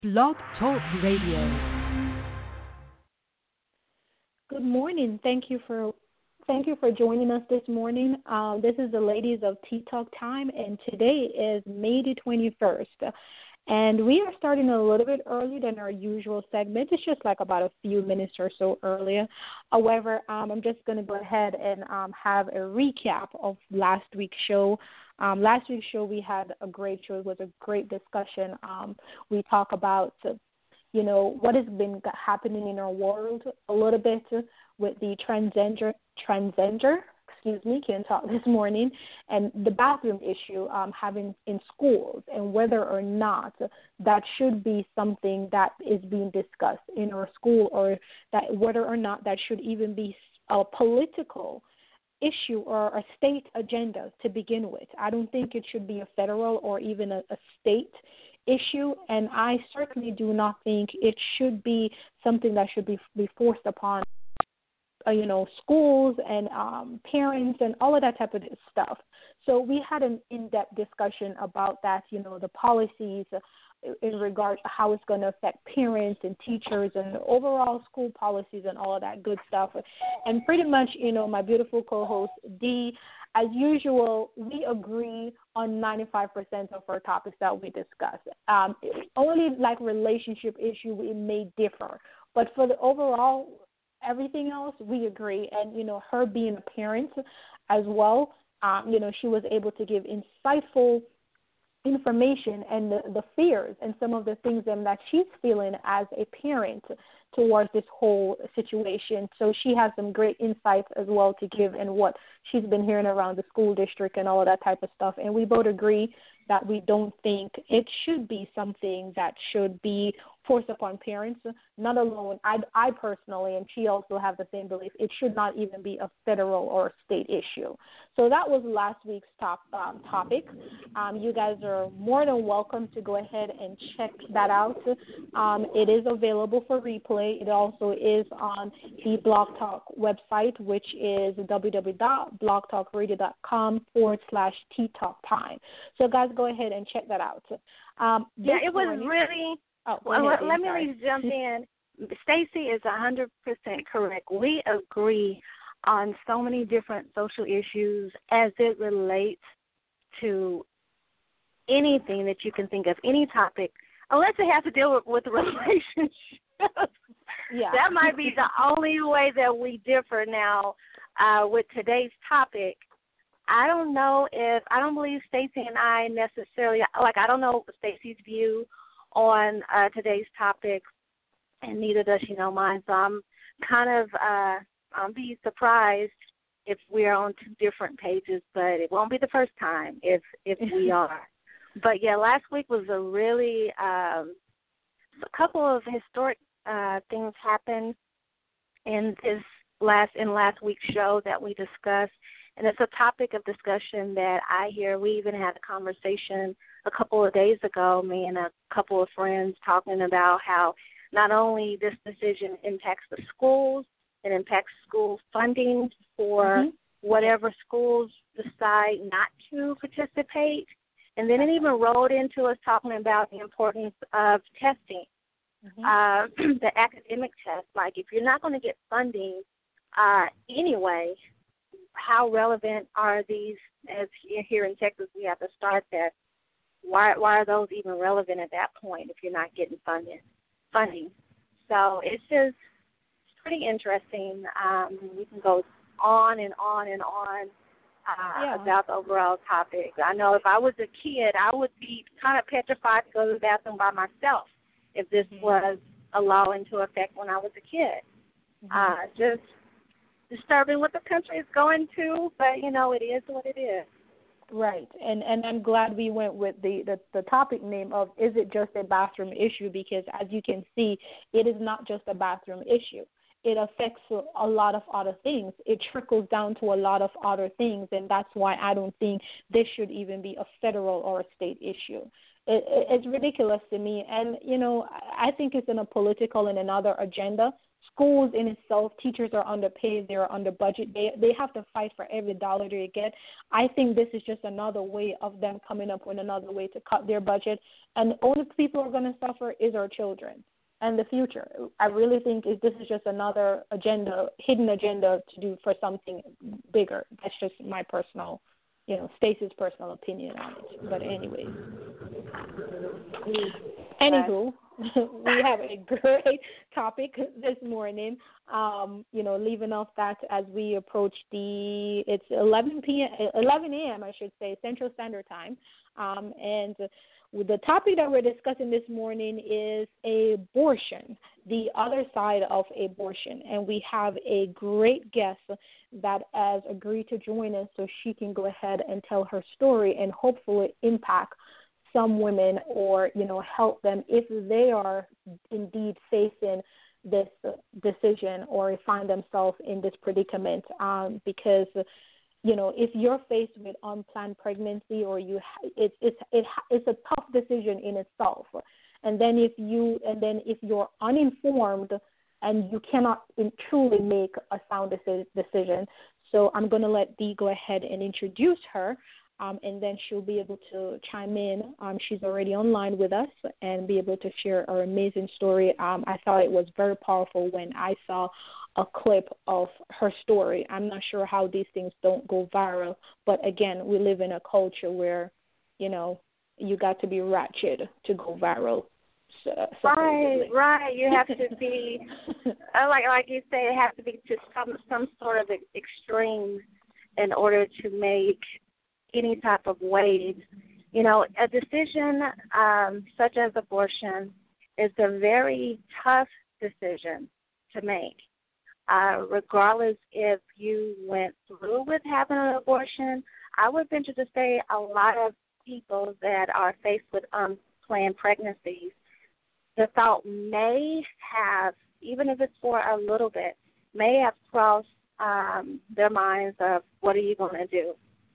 Blog Talk Radio. Good morning. Thank you for joining us this morning. This is the ladies of Tea Talk Time, and today is May the 21st. And we are starting a little bit earlier than our usual segment. It's just like about a few minutes or so earlier. However, I'm just going to go ahead and have a recap of last week's show. Last week's show, we had a great show. It was a great discussion. We talk about what has been happening in our world a little bit with the transgender, can't talk this morning, and the bathroom issue having in schools and whether or not that should be something that is being discussed in our school, or that whether or not that should even be a political issue or a state agenda to begin with. I don't think it should be a federal or even a state issue, and I certainly do not think it should be something that should be forced upon schools and parents and all of that type of stuff. So we had an in-depth discussion about that, the policies in regards to how it's going to affect parents and teachers and overall school policies and all of that good stuff. And pretty much, my beautiful co-host, Dee, as usual, we agree on 95% of our topics that we discuss. Only like relationship issue, we may differ. But for the overall, everything else, we agree. And, her being a parent as well, she was able to give insightful information and the fears and some of the things that she's feeling as a parent towards this whole situation. So she has some great insights as well to give in what she's been hearing around the school district and all of that type of stuff. And we both agree that we don't think it should be something that should be forced upon parents, not alone. I personally, and she also have the same belief, it should not even be a federal or a state issue. So that was last week's topic. You guys are more than welcome to go ahead and check that out. It is available for replay. It also is on the Blog Talk website, which is www.blogtalkradio.com/Tea Talk Time. So guys, go ahead and check that out. It was really. Let me jump in. Stacy is 100% correct. We agree on so many different social issues as it relates to anything that you can think of, any topic, unless it has to deal with relationships. Yeah. That might be the only way that we differ now with today's topic. I don't believe Stacy and I necessarily, I don't know Stacy's view on today's topic, and neither does she know mine. So I'm kind of I'll be surprised if we're on two different pages, but it won't be the first time if we are. But yeah, last week was a really a couple of historic things happened in last week's show that we discussed. And it's a topic of discussion that I hear. We even had a conversation a couple of days ago, me and a couple of friends talking about how not only this decision impacts the schools, it impacts school funding for whatever schools decide not to participate. And then it even rolled into us talking about the importance of testing, the academic test. Like, if you're not going to get funding anyway, how relevant are these? As here in Texas, we have the STAR test. Why are those even relevant at that point if you're not getting funding? So it's pretty interesting. We can go on and on and on about the overall topic. I know if I was a kid, I would be kind of petrified to go to the bathroom by myself if this was a law into effect when I was a kid. Just disturbing what the country is going to, but, it is what it is. Right, and I'm glad we went with the topic name of, is it just a bathroom issue? Because as you can see, it is not just a bathroom issue. It affects a lot of other things. It trickles down to a lot of other things, and that's why I don't think this should even be a federal or a state issue. It's ridiculous to me, and, I think it's in a political and another agenda schools in itself, teachers are underpaid, they're under budget. They have to fight for every dollar they get. I think this is just another way of them coming up with another way to cut their budget. And the only people who are going to suffer is our children and the future. I really think this is just another agenda, hidden agenda to do for something bigger. That's just my personal, Stacey's personal opinion on it. But anyways. Anywho, we have a great topic this morning. Leaving off that as we approach it's 11 a.m. I should say, Central Standard Time, and the topic that we're discussing this morning is abortion, the other side of abortion, and we have a great guest that has agreed to join us so she can go ahead and tell her story and hopefully impact some women or, help them if they are indeed facing this decision or find themselves in this predicament. Because, if you're faced with unplanned pregnancy or it's a tough decision in itself. And then if you're uninformed and you cannot truly make a sound decision. So I'm going to let Dee go ahead and introduce her. And then she'll be able to chime in. She's already online with us and be able to share her amazing story. I thought it was very powerful when I saw a clip of her story. I'm not sure how these things don't go viral, but again, we live in a culture where, you got to be ratchet to go viral. Right. You have to be, like you say, it has to be to some sort of extreme in order to make any type of waves. A decision such as abortion is a very tough decision to make. Regardless if you went through with having an abortion, I would venture to say a lot of people that are faced with unplanned pregnancies, the thought may have, even if it's for a little bit, may have crossed their minds of what are you going to do?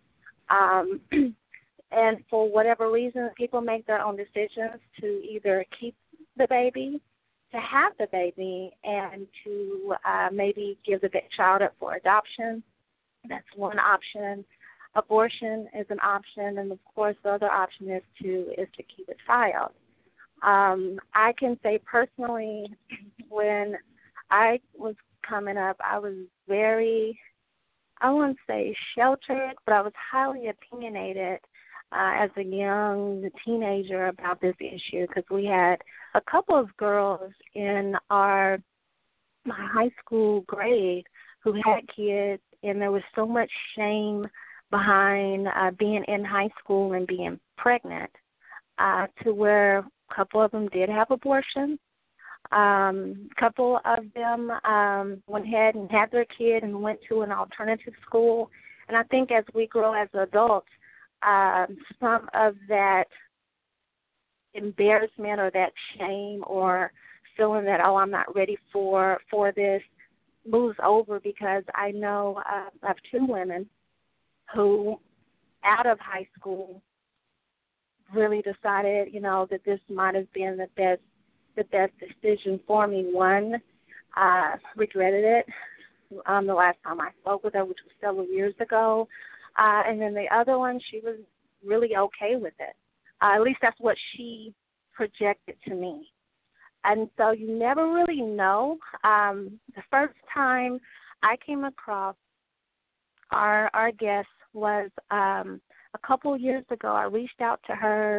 And for whatever reason, people make their own decisions to either keep the baby, to have the baby, and to maybe give the child up for adoption. That's one option. Abortion is an option, and of course, the other option is to keep it filed. I can say personally, when I was coming up, I was very, I wouldn't say sheltered, but I was highly opinionated as a young teenager about this issue because we had a couple of girls in my high school grade who had kids, and there was so much shame behind being in high school and being pregnant to where a couple of them did have abortion. A couple of them went ahead and had their kid and went to an alternative school. And I think as we grow as adults, some of that embarrassment or that shame or feeling that, oh, I'm not ready for this moves over because I know of two women who, out of high school, really decided, that this might have been the best decision for me. One, regretted it the last time I spoke with her, which was several years ago. And then the other one, she was really okay with it. At least that's what she projected to me. And so you never really know. The first time I came across our guest was a couple years ago. I reached out to her.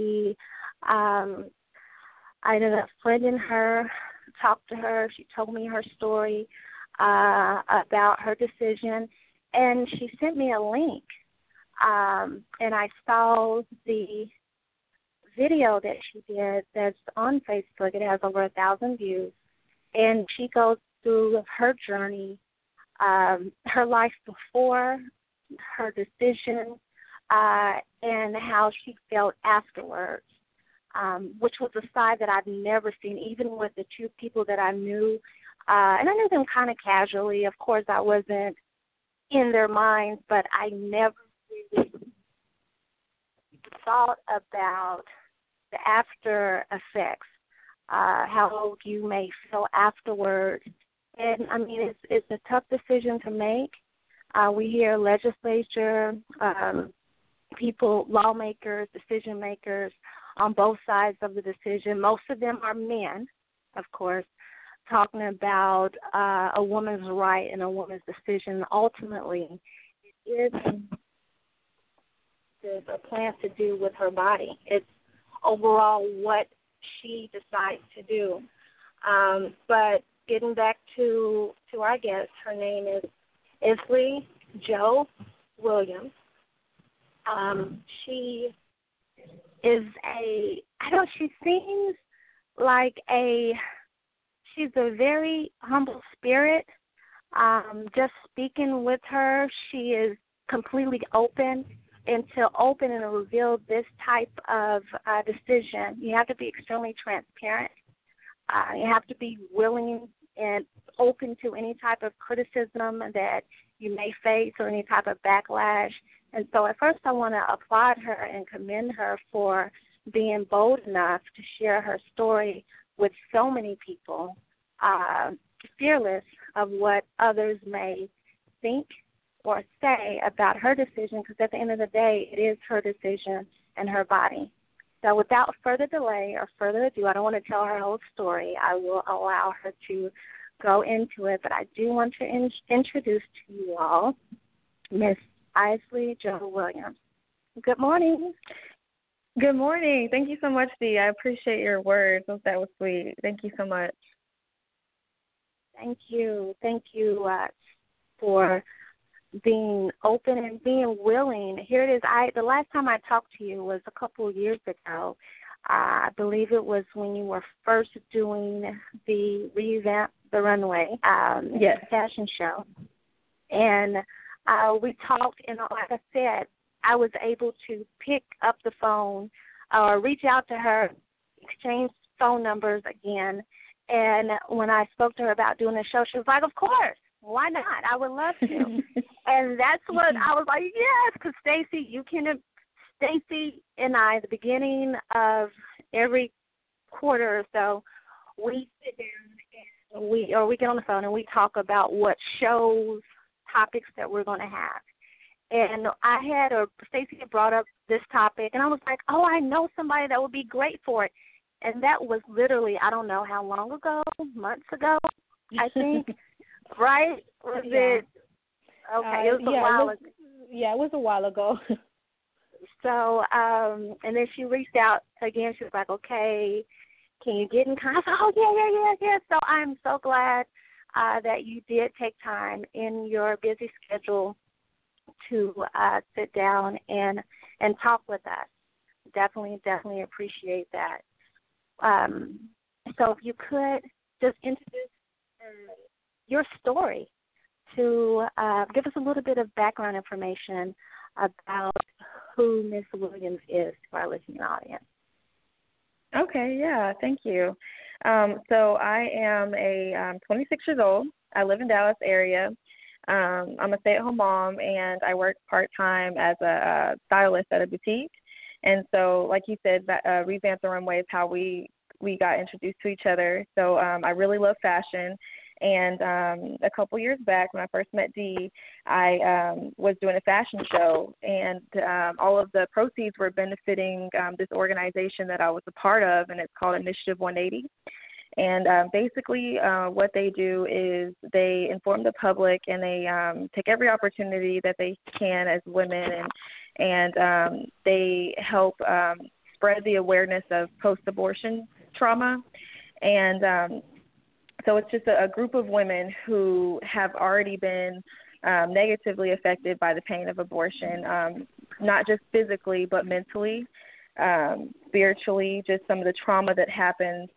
I ended up friending her, talked to her. She told me her story about her decision, and she sent me a link. And I saw the video that she did that's on Facebook. It has over 1,000 views, and she goes through her journey, her life before her decision, and how she felt afterwards. Which was a side that I've never seen, even with the two people that I knew. And I knew them kind of casually. Of course, I wasn't in their minds, but I never really thought about the after effects, how you may feel afterwards And I mean, it's a tough decision to make. We hear legislature, people, lawmakers, decision makers on both sides of the decision. Most of them are men, of course, talking about a woman's right and a woman's decision. Ultimately, it is a plan to do with her body. It's overall what she decides to do. But getting back to our guest, her name is Isley Jo Williams. She is she seems like she's a very humble spirit. Just speaking with her, she is completely open and reveal this type of decision. You have to be extremely transparent. You have to be willing and open to any type of criticism that you may face or any type of backlash. And so at first I want to applaud her and commend her for being bold enough to share her story with so many people, fearless of what others may think or say about her decision, because at the end of the day, it is her decision and her body. So without further delay or further ado, I don't want to tell her whole story. I will allow her to go into it, but I do want to introduce to you all Miss Isley Jo Williams. Good morning. Good morning. Thank you so much, Dee. I appreciate your words. That was sweet. Thank you so much. Thank you. Thank you for being open and being willing. Here it is. The last time I talked to you was a couple of years ago. I believe it was when you were first doing the Revamp the Runway yes. fashion show. And we talked, and like I said, I was able to pick up the phone or reach out to her, exchange phone numbers again. And when I spoke to her about doing the show, she was like, of course, why not? I would love to. And that's what I was like, yes, because Stacey and I, at the beginning of every quarter or so, we sit down and we get on the phone and we talk about what shows, topics that we're going to have. And Stacey had brought up this topic, and I was like, oh, I know somebody that would be great for it. And that was literally, I don't know how long ago, months ago, I think, right? Was it? Okay, it was a while ago. Yeah, it was a while ago. So, and then she reached out again. She was like, okay, can you get in contact? Oh, yeah. So I'm so glad that you did take time in your busy schedule to sit down and talk with us. Definitely appreciate that. So if you could just introduce your story to give us a little bit of background information about who Miss Williams is to our listening audience. Okay, yeah, thank you. So I am 26 years old. I live in Dallas area. I'm a stay-at-home mom, and I work part-time as a stylist at a boutique. And so, like you said, Revamp the Runway is how we got introduced to each other. So I really love fashion. And a couple years back, when I first met Dee, I was doing a fashion show, and all of the proceeds were benefiting this organization that I was a part of, and it's called Initiative 180. And basically what they do is they inform the public, and they take every opportunity that they can as women, and they help spread the awareness of post-abortion trauma. And so it's just a group of women who have already been negatively affected by the pain of abortion, not just physically but mentally, spiritually, just some of the trauma that happens,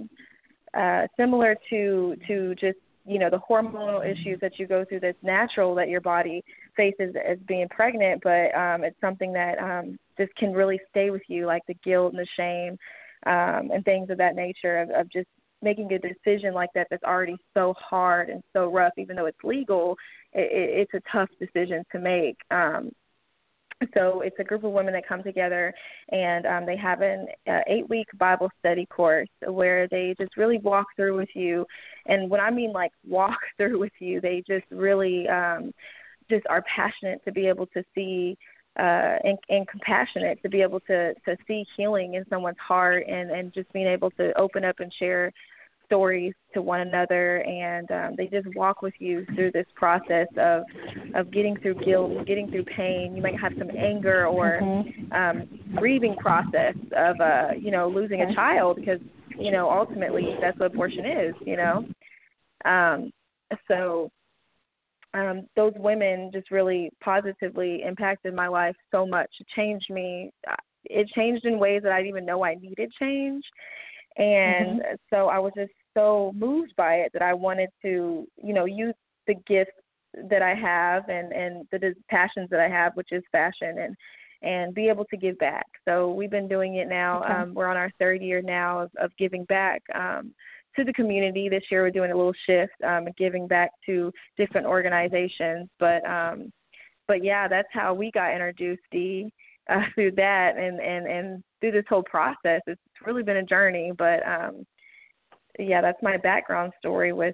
similar to just, the hormonal issues that you go through that's natural that your body faces as being pregnant, but it's something that just can really stay with you, like the guilt and the shame and things of that nature of just making a decision like that that's already so hard and so rough. Even though it's legal, it's a tough decision to make. So it's a group of women that come together, and they have an 8-week Bible study course where they just really walk through with you. And when I mean like walk through with you, they just really just are passionate to be able to see and compassionate to be able to see healing in someone's heart, and just being able to open up and share stories to one another, and they just walk with you through this process of getting through guilt, getting through pain. You might have some anger or grieving process of losing a child, because ultimately that's what abortion is. So those women just really positively impacted my life so much. It changed me. It changed in ways that I didn't even know I needed change. And so I was just so moved by it that I wanted to, use the gifts that I have and the passions that I have, which is fashion, and be able to give back. So we've been doing it now. We're on our 3rd year now of giving back to the community. This year we're doing a little shift, giving back to different organizations. But yeah, that's how we got introduced, Dee, through that and through this whole process. It's really been a journey, but yeah, that's my background story with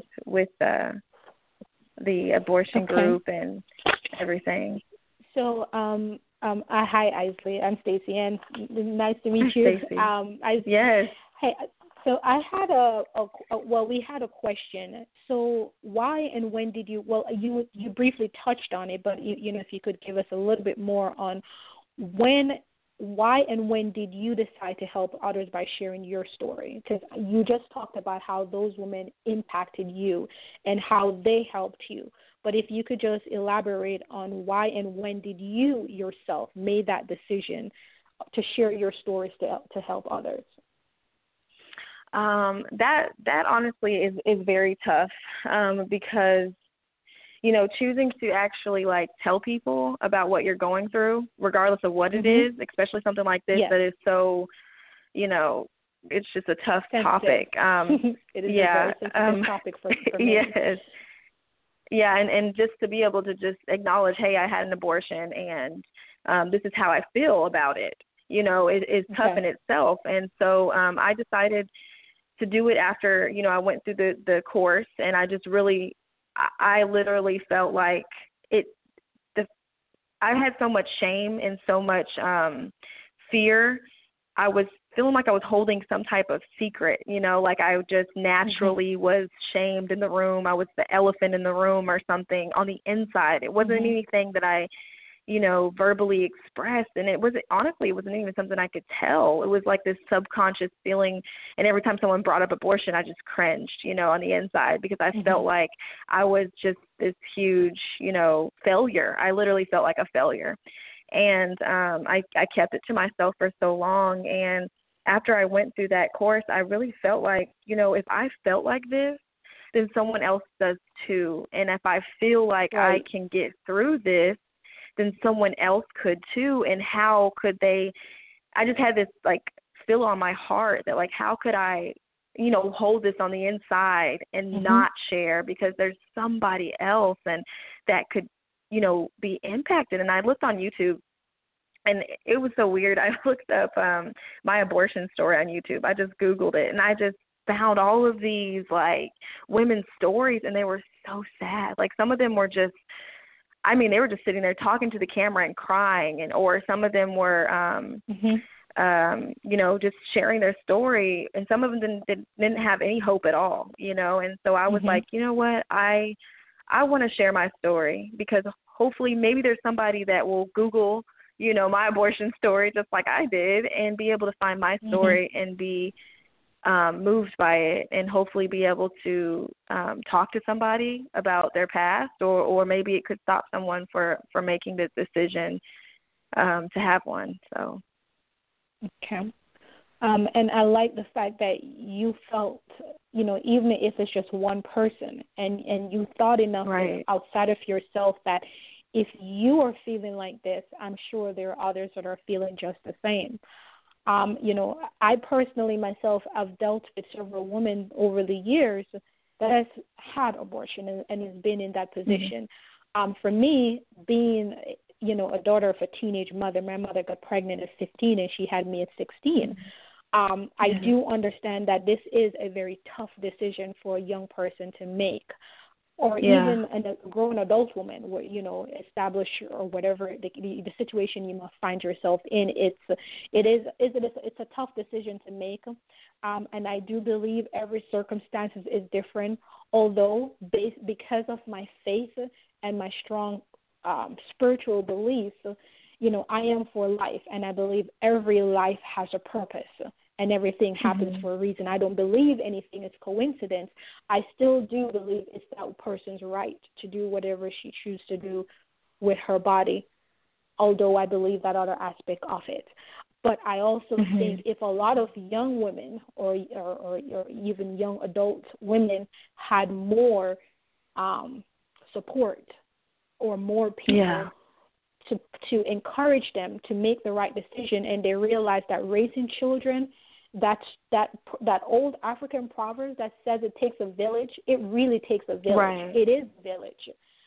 the abortion group and everything. So, hi, Isley. I'm Stacey, and nice to meet you. Stacey. Yes. Hey, so I had we had a question. So why and when did you? Well, you briefly touched on it, but if you could give us a little bit more on why and when did you decide to help others by sharing your story? Because you just talked about how those women impacted you and how they helped you. But if you could just elaborate on why and when did you yourself made that decision to share your stories to help others? That honestly is very tough because choosing to actually tell people about what you're going through, regardless of what it is, especially something like this that is so, it's just a tough topic. It is a very sensitive topic for me. Yes. Yeah, and just to be able to just acknowledge, hey, I had an abortion, and this is how I feel about it. It's tough in itself. And so I decided to do it after, I went through the course, and I just really, I literally felt like I had so much shame and so much fear. I was feeling like I was holding some type of secret, like I just naturally was shamed in the room. I was the elephant in the room or something on the inside. It wasn't anything that I, verbally expressed. And it wasn't even something I could tell. It was like this subconscious feeling. And every time someone brought up abortion, I just cringed, on the inside, because I felt like I was just this huge, failure. I literally felt like a failure. And I kept it to myself for so long. And after I went through that course, I really felt like, if I felt like this, then someone else does too. And if I feel like I can get through this, then someone else could too. And how could they? I just had this feel on my heart that how could I, hold this on the inside and not share, because there's somebody else and that could, be impacted. And I looked on YouTube, and it was so weird. I looked up my abortion story on YouTube. I just Googled it, and I just found all of these women's stories, and they were so sad. Some of them were just, they were just sitting there talking to the camera and crying, or some of them were, just sharing their story, and some of them didn't have any hope at all, And so I was like, you know what, I want to share my story, because hopefully maybe there's somebody that will Google, my abortion story just like I did, and be able to find my story and be moved by it, and hopefully be able to talk to somebody about their past, or maybe it could stop someone for making this decision to have one. So. Okay. And I like the fact that you felt, even if it's just one person, and you thought enough outside of yourself that if you are feeling like this, I'm sure there are others that are feeling just the same. I personally myself, I've dealt with several women over the years that has had abortion and has been in that position. For me, being, a daughter of a teenage mother. My mother got pregnant at 15 and she had me at 16. I do understand that this is a very tough decision for a young person to make, or even a grown adult woman, where, establish or whatever the situation you must find yourself in. It's a tough decision to make, and I do believe every circumstance is different. Although because of my faith and my strong spiritual beliefs, I am for life, and I believe every life has a purpose. And everything happens for a reason. I don't believe anything is coincidence. I still do believe it's that person's right to do whatever she chooses to do with her body, although I believe that other aspect of it. But I also think if a lot of young women or even young adult women had more support or more people to encourage them to make the right decision, and they realize that raising children, that old African proverb that says it takes a village, it really takes a village. Right. It is a village.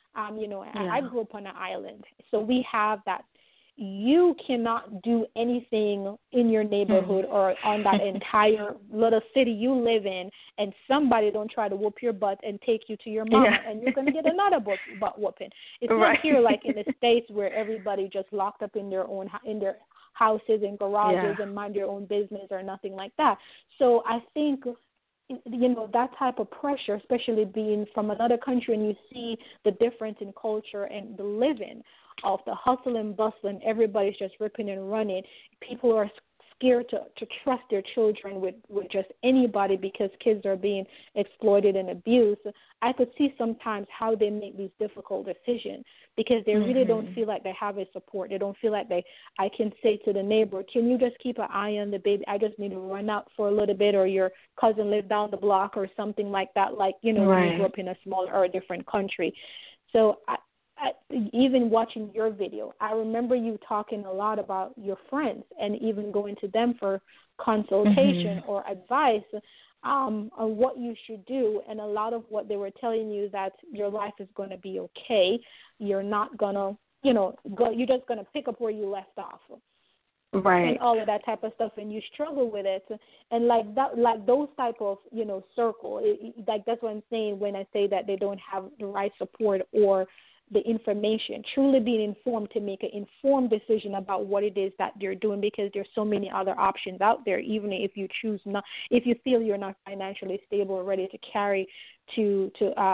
I grew up on an island, so we have that. You cannot do anything in your neighborhood or on that entire little city you live in, and somebody don't try to whoop your butt and take you to your mama, and you're going to get another butt whooping. It's not here like in the States where everybody just locked up in their houses and garages and mind your own business or nothing like that. So I think that type of pressure, especially being from another country, and you see the difference in culture and the living of the hustle and bustle, and everybody's just ripping and running. People are scared to trust their children with just anybody because kids are being exploited and abused. I could see sometimes how they make these difficult decisions because they really don't feel like they have a support. They don't feel like I can say to the neighbor, can you just keep an eye on the baby? I just need to run out for a little bit, or your cousin lives down the block or something like that, when you grew up in a small or a different country. So even watching your video, I remember you talking a lot about your friends and even going to them for consultation or advice on what you should do. And a lot of what they were telling you that your life is going to be okay. You're not going to, you're just going to pick up where you left off. Right. And all of that type of stuff, and you struggle with it. And like those type of, circle, that's what I'm saying when I say that they don't have the right support or the information, truly being informed to make an informed decision about what it is that they're doing, because there's so many other options out there, even if you choose not, if you feel you're not financially stable or ready to carry to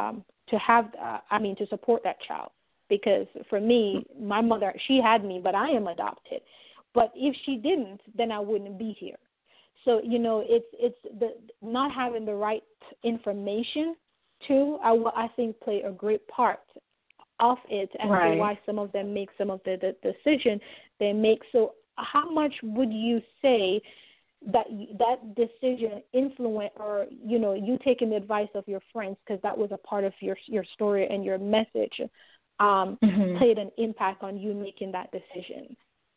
support that child. Because for me, my mother, she had me, but I am adopted. But if she didn't, then I wouldn't be here. So, it's the not having the right information too, I think play a great part of it as to why some of them make some of the decision they make. So how much would you say that decision influence, or you taking the advice of your friends, because that was a part of your story and your message, played an impact on you making that decision?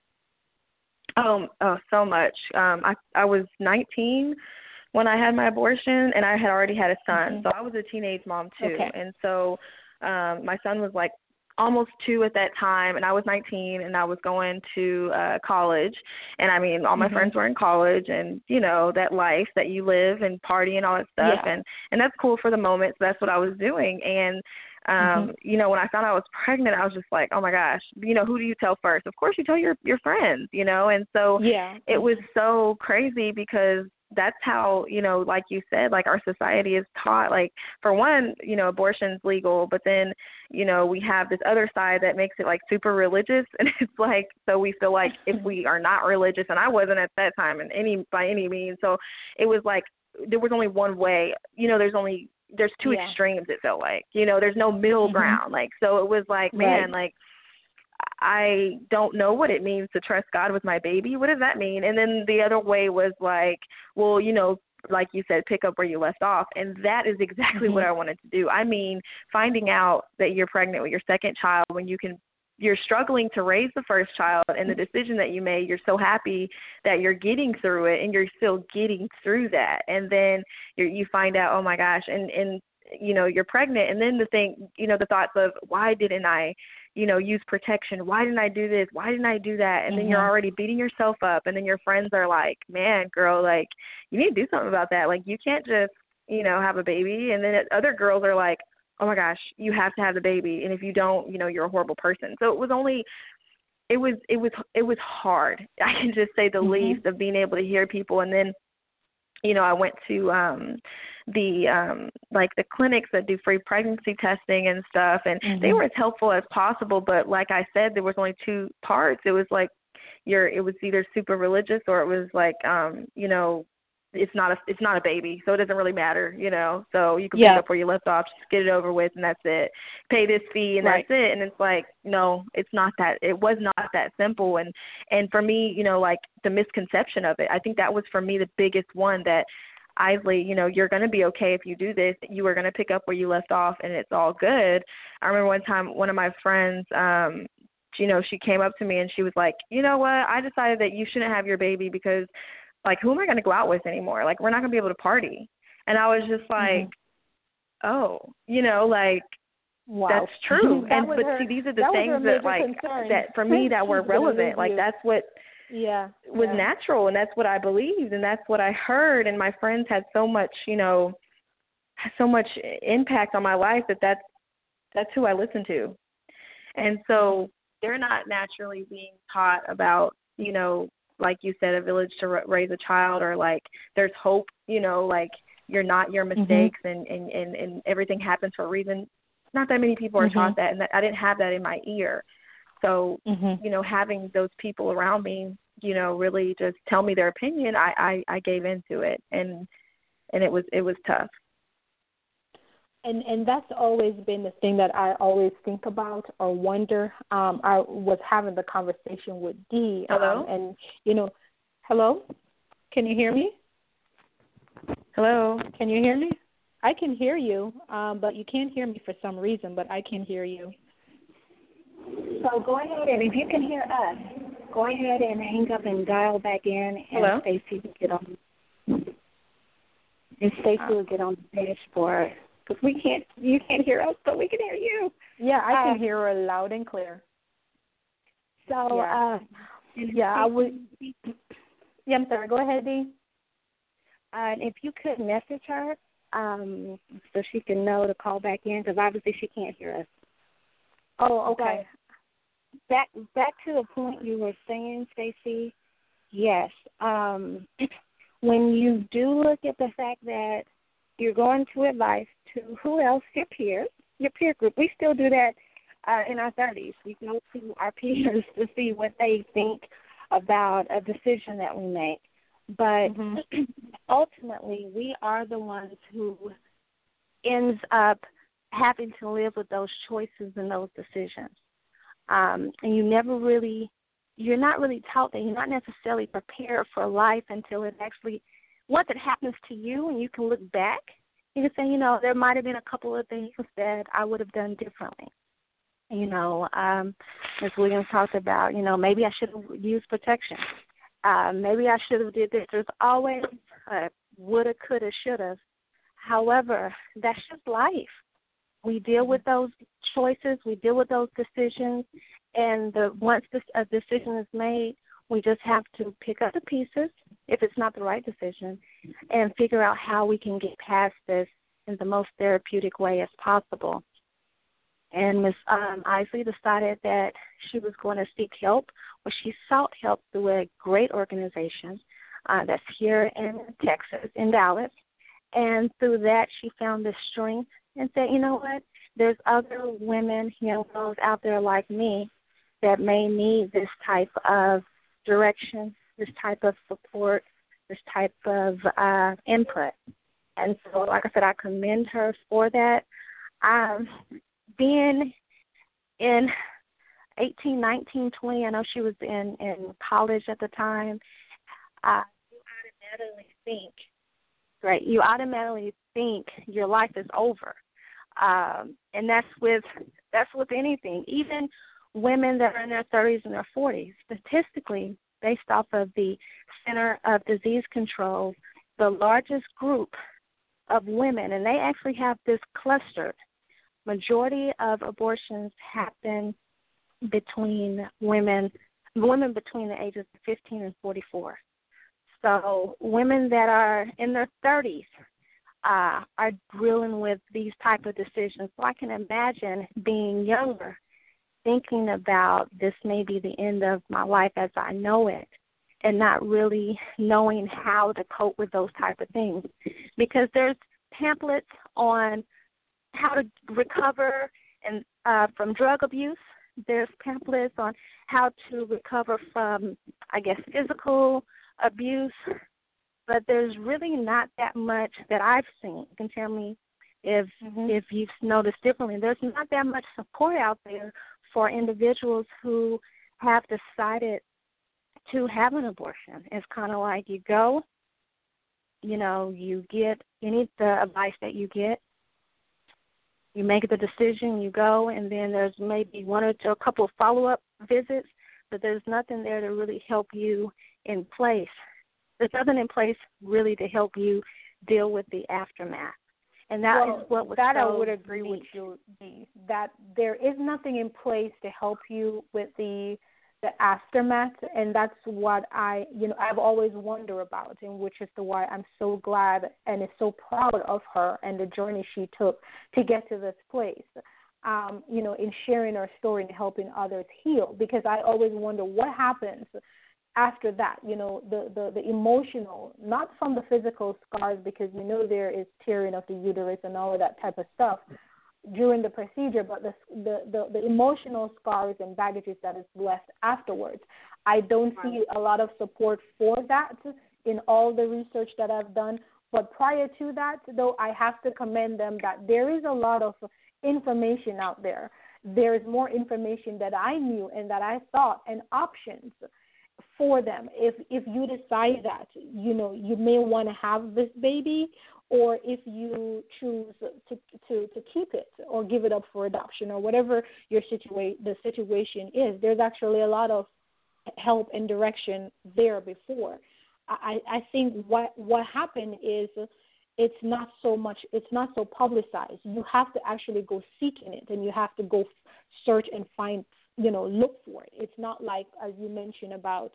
So much. I was 19 when I had my abortion, and I had already had a son, so I was a teenage mom too. Okay. And so my son was like almost 2 at that time, and I was 19, and I was going to college. And I mean, all my friends were in college, and that life that you live and party and all that stuff, and that's cool for the moment. So that's what I was doing. And when I found out I was pregnant, I was just like, oh my gosh, who do you tell first? Of course you tell your friends, and so it was so crazy because that's how, like you said, like our society is taught, like for one, abortion's legal, but then, we have this other side that makes it like super religious. And it's like, so we feel like if we are not religious, and I wasn't at that time by any means. So it was like, there was only one way, there's 2 extremes, it felt like, there's no middle ground. Like, so it was like, man, like, I don't know what it means to trust God with my baby. What does that mean? And then the other way was like, well, like you said, pick up where you left off. And that is exactly what I wanted to do. I mean, finding out that you're pregnant with your second child when you're struggling to raise the first child, and the decision that you made, you're so happy that you're getting through it, and you're still getting through that. And then you find out, oh my gosh, and you're pregnant. And then the thoughts of, why didn't I use protection. Why didn't I do this? Why didn't I do that? And then you're already beating yourself up. And then your friends are like, man, girl, like, you need to do something about that. Like, you can't just, have a baby. And then other girls are like, oh my gosh, you have to have the baby. And if you don't, you're a horrible person. So it was hard. I can just say the least, of being able to hear people. And then, I went to the clinics that do free pregnancy testing and stuff, and they were as helpful as possible. But like I said, there was only two parts. It was like it was either super religious or it was like, it's not a baby, so it doesn't really matter, So you can pick up where you left off, just get it over with, and that's it. Pay this fee, and that's it. And it's like, no, it's not that. It was not that simple. And for me, like the misconception of it, I think that was for me the biggest one. That Isley, you're going to be okay if you do this. You are going to pick up where you left off, and it's all good. I remember one time, one of my friends, she came up to me and she was like, you know what? I decided that you shouldn't have your baby because, like, who am I going to go out with anymore? Like, we're not going to be able to party. And I was just like, oh, like, wow, that's true. See, these are the things that, like, concern. that for me that were relevant. Like, that's what was natural, and that's what I believed, and that's what I heard. And my friends had so much, so much impact on my life that's who I listened to. And so they're not naturally being taught about, like you said, a village to raise a child, or like there's hope, like you're not your mistakes and everything happens for a reason. Not that many people are taught that, and that I didn't have that in my ear. So, having those people around me, really just tell me their opinion, I gave into it, and it was tough. And that's always been the thing that I always think about or wonder. I was having the conversation with Dee. Hello? Hello? Can you hear me? Hello? Can you hear me? I can hear you, but you can't hear me for some reason, but I can hear you. So go ahead, and if you can hear us, go ahead and hang up and dial back in, and Stacey will get on. And Stacey will get on the dashboard. Because you can't hear us, but we can hear you. Yeah, I can hear her loud and clear. So, I would. Yeah, I'm sorry. Go ahead, Dee. And if you could message her, so she can know to call back in, because obviously she can't hear us. Oh, okay. So, back to the point you were saying, Stacey. Yes. When you do look at the fact that you're going to advice to who else? Your peers, your peer group. We still do that in our 30s. We go to our peers to see what they think about a decision that we make. But ultimately, we are the ones who ends up having to live with those choices and those decisions. And you're not really taught that. You're not necessarily prepared for life until it actually, once it happens to you and you can look back, you can say, there might have been a couple of things that I would have done differently. As Williams talked about, maybe I should have used protection. Maybe I should have did this. There's always a woulda, coulda, shoulda. However, that's just life. We deal with those choices. We deal with those decisions. And once a decision is made, we just have to pick up the pieces, if it's not the right decision, and figure out how we can get past this in the most therapeutic way as possible. And Ms. Isley decided that she was going to seek help. Well, she sought help through a great organization that's here in Texas, in Dallas. And through that, she found the strength and said, you know what, there's other women, young girls out there like me that may need this type of direction, this type of support, this type of input. And so, like I said, I commend her for that. Being in 18, 19, 20, I know she was in college at the time, you automatically think your life is over. And that's with anything. Even women that are in their 30s and their 40s, statistically, based off of the Center of Disease Control, the largest group of women, and they actually have this clustered, majority of abortions happen between women between the ages of 15 and 44. So women that are in their 30s are dealing with these type of decisions. So I can imagine being younger, thinking about this may be the end of my life as I know it, and not really knowing how to cope with those type of things. Because there's pamphlets on how to recover and from drug abuse. There's pamphlets on how to recover from, I guess, physical abuse. But there's really not that much that I've seen. You can tell me if you've noticed differently. There's not that much support out there for individuals who have decided to have an abortion. It's kind of like you go, you get the advice that you get, you make the decision, you go, and then there's maybe one or two, a couple of follow-up visits, but there's nothing there to really help you in place. There's nothing in place really to help you deal with the aftermath. And that is what was that so I would agree with you, Dee, that there is nothing in place to help you with the aftermath, and that's what I've always wondered about, and which is why I'm so glad and is so proud of her and the journey she took to get to this place. In sharing her story and helping others heal, because I always wonder what happens after that, the emotional, not from the physical scars, because there is tearing of the uterus and all of that type of stuff during the procedure, but the emotional scars and baggages that is left afterwards. I don't see a lot of support for that in all the research that I've done. But prior to that, though, I have to commend them that there is a lot of information out there. There is more information that I knew and that I thought, and options for them if you decide that you may want to have this baby, or if you choose to keep it or give it up for adoption, or whatever the situation is. There's actually a lot of help and direction there before. I think what happened is it's not so publicized. You have to actually go seeking it, and you have to go search and find, look for it. It's not like, as you mentioned about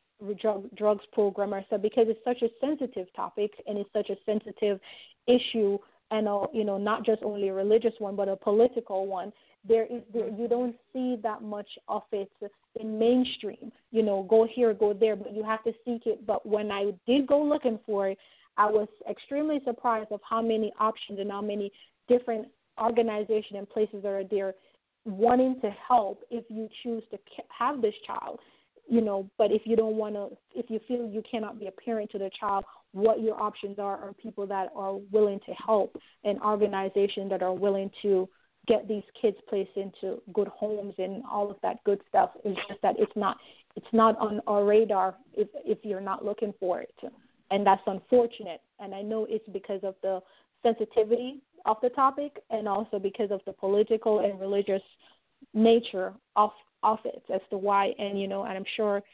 drugs program or stuff, because it's such a sensitive topic and it's such a sensitive issue, and not just only a religious one but a political one. You don't see that much of it in mainstream. Go here, go there, but you have to seek it. But when I did go looking for it, I was extremely surprised of how many options and how many different organizations and places are there wanting to help if you choose to have this child. But if you don't want to, if you feel you cannot be a parent to the child, what your options are people that are willing to help, and organizations that are willing to get these kids placed into good homes and all of that good stuff. It's just that it's not on our radar if you're not looking for it. And that's unfortunate. And I know it's because of the sensitivity of the topic, and also because of the political and religious nature of it as to why. And, and I'm sure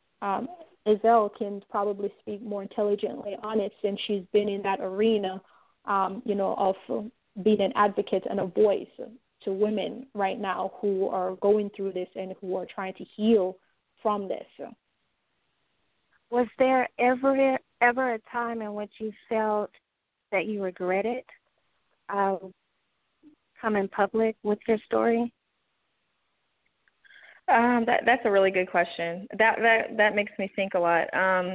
Ezell can probably speak more intelligently on it, since she's been in that arena, of being an advocate and a voice to women right now who are going through this and who are trying to heal from this. Was there ever a time in which you felt that you regretted coming public with your story? That's a really good question. That makes me think a lot.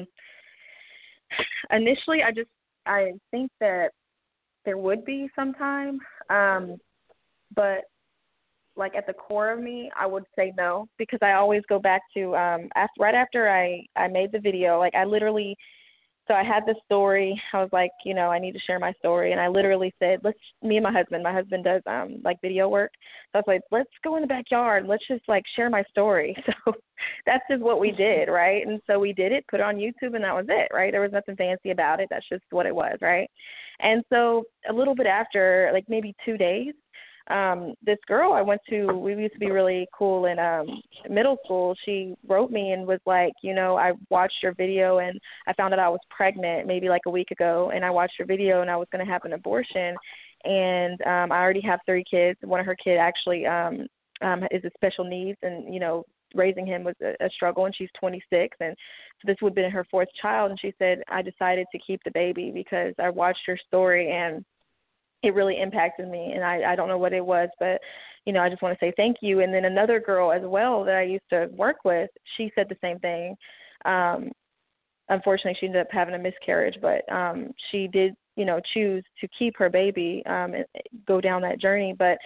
Initially, I think that there would be some time, but like at the core of me, I would say no, because I always go back to right after I made the video, like I literally. So I had this story. I was like, I need to share my story. And I literally said, me and my husband does like video work. So I was like, let's go in the backyard. Let's just like share my story. So that's just what we did, right? And so we did it, put it on YouTube, and that was it, right? There was nothing fancy about it. That's just what it was, right? And so a little bit after, like maybe 2 days, this girl I went to, we used to be really cool in middle school. She wrote me and was like, I watched your video and I found out I was pregnant maybe like a week ago, and I watched your video and I was going to have an abortion. And I already have 3 kids. One of her kids actually is a special needs, and, you know, raising him was a struggle, and she's 26, and so this would have been her fourth child. And she said, I decided to keep the baby because I watched her story and it really impacted me. And I don't know what it was, but, you know, I just want to say thank you. And then another girl as well that I used to work with, she said the same thing. Unfortunately, she ended up having a miscarriage, but she did, you know, choose to keep her baby and go down that journey. But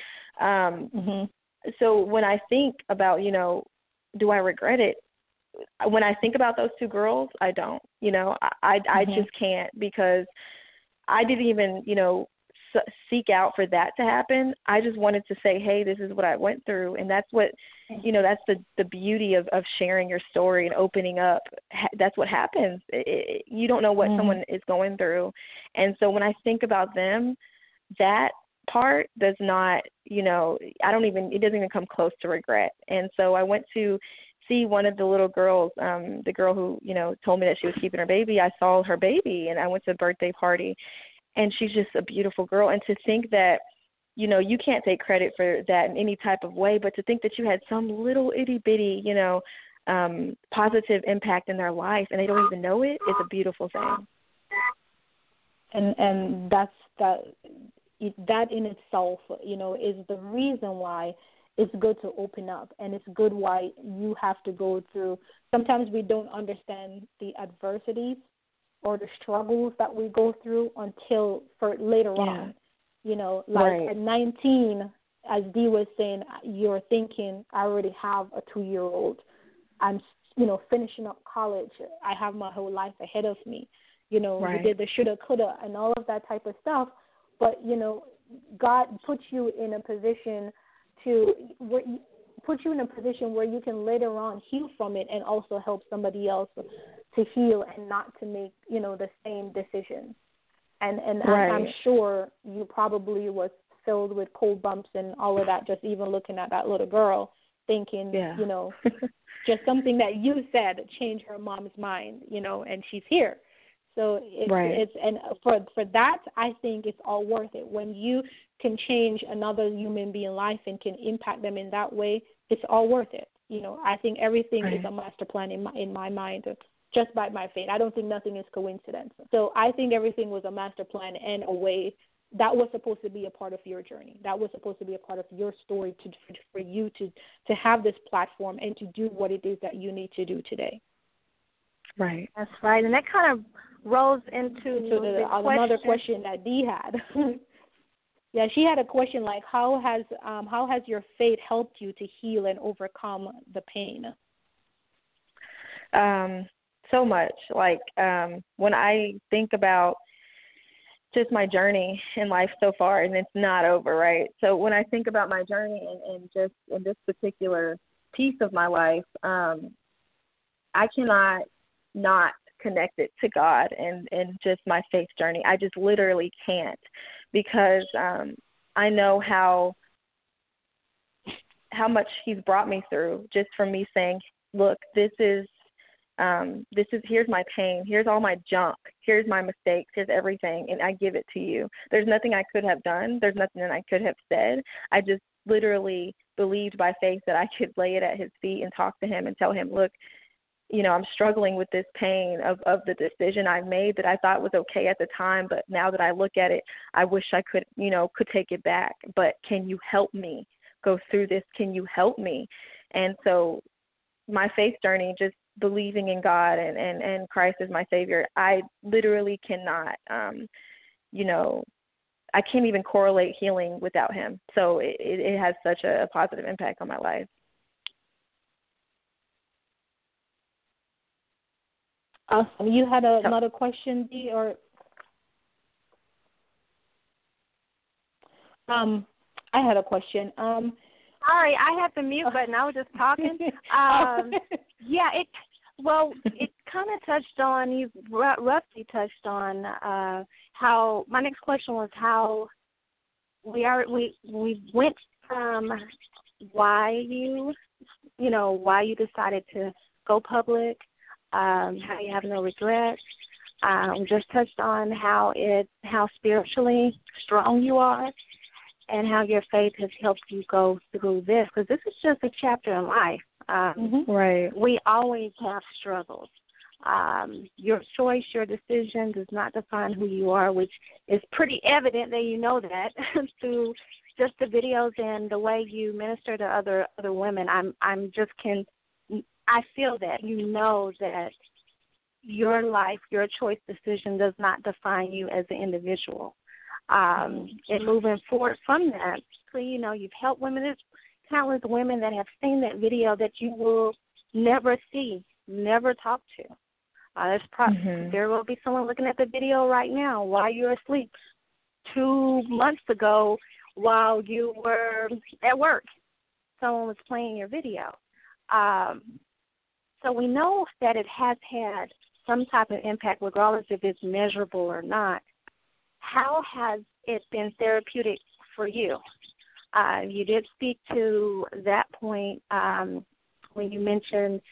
so when I think about, you know, do I regret it? When I think about those two girls, I don't. You know, I just can't, because I didn't even, you know, seek out for that to happen. I just wanted to say, hey, this is what I went through. And that's what, you know, that's the beauty of sharing your story and opening up. That's what happens. You don't know what someone is going through. And so when I think about them, that part does not, you know, it doesn't even come close to regret. And so I went to see one of the little girls, the girl who, you know, told me that she was keeping her baby. I saw her baby and I went to a birthday party, and she's just a beautiful girl. And to think that, you know, you can't take credit for that in any type of way, but to think that you had some little itty bitty, you know, positive impact in their life and they don't even know it, is a beautiful thing. And that's that in itself, you know, is the reason why it's good to open up, and it's good why you have to go through. Sometimes we don't understand the adversities or the struggles that we go through until for later on. You know, like at 19, as Dee was saying, you're thinking, I already have a 2-year-old. I'm, you know, finishing up college. I have my whole life ahead of me. You know, you did the shoulda, coulda, and all of that type of stuff. But, you know, God puts you in a position where you can later on heal from it and also help somebody else to heal and not to make, you know, the same decisions. And I'm sure you probably was filled with cold bumps and all of that, just even looking at that little girl, thinking, you know, just something that you said changed her mom's mind, you know, and she's here. So it's and for that, I think it's all worth it. When you can change another human being life and can impact them in that way, it's all worth it. You know, I think everything is a master plan in my mind, just by my faith. I don't think nothing is coincidence. So I think everything was a master plan and a way that was supposed to be a part of your journey. That was supposed to be a part of your story for you to have this platform and to do what it is that you need to do today. Right. That's right. And that kind of rolls into another question that Dee had. Yeah, she had a question like, how has your faith helped you to heal and overcome the pain? So much. Like when I think about just my journey in life so far, and it's not over, right? So when I think about my journey and just in this particular piece of my life, I cannot not connect it to God and just my faith journey. I just literally can't, because I know how much He's brought me through, just from me saying, look, this is here's my pain, here's all my junk, here's my mistakes, here's everything, and I give it to you. There's nothing I could have done. There's nothing that I could have said. I just literally believed by faith that I could lay it at His feet and talk to Him and tell Him, look, you know, I'm struggling with this pain of the decision I made that I thought was okay at the time, but now that I look at it, I wish I could take it back. But can you help me go through this? Can you help me? And so my faith journey, just believing in God and Christ as my Savior, I literally cannot, I can't even correlate healing without Him. So it has such a positive impact on my life. Awesome. You had another question, Dee, or I had a question. Sorry, I had the mute button. I was just talking. It kind of touched on, you roughly touched on how, my next question was how we went from why you decided to go public, how you have no regrets. We just touched on how spiritually strong you are. and how your faith has helped you go through this, because this is just a chapter in life. Right. We always have struggles. Your choice, your decision does not define who you are, which is pretty evident that you know that through just the videos and the way you minister to other women. I feel that you know that your life, your choice decision does not define you as an individual. And moving forward from that, so, you know, you've helped women. There's countless women that have seen that video that you will never see, never talk to. There will be someone looking at the video right now while you're asleep 2 months ago while you were at work. Someone was playing your video. So we know that it has had some type of impact, regardless if it's measurable or not. How has it been therapeutic for you? You did speak to that point when you mentioned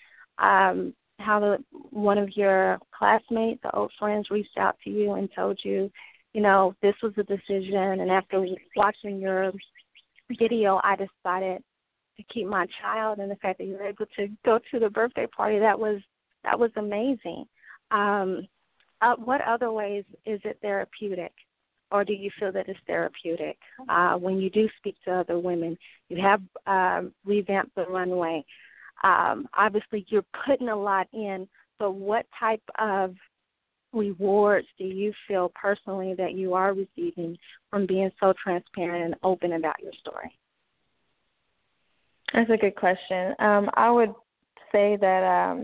how one of your classmates, the old friends, reached out to you and told you, you know, this was a decision, and after watching your video, I decided to keep my child, and the fact that you were able to go to the birthday party, that was amazing. What other ways is it therapeutic, or do you feel that it's therapeutic? When you do speak to other women, you have revamped the runway. Obviously, you're putting a lot in, but what type of rewards do you feel personally that you are receiving from being so transparent and open about your story? That's a good question. I would say that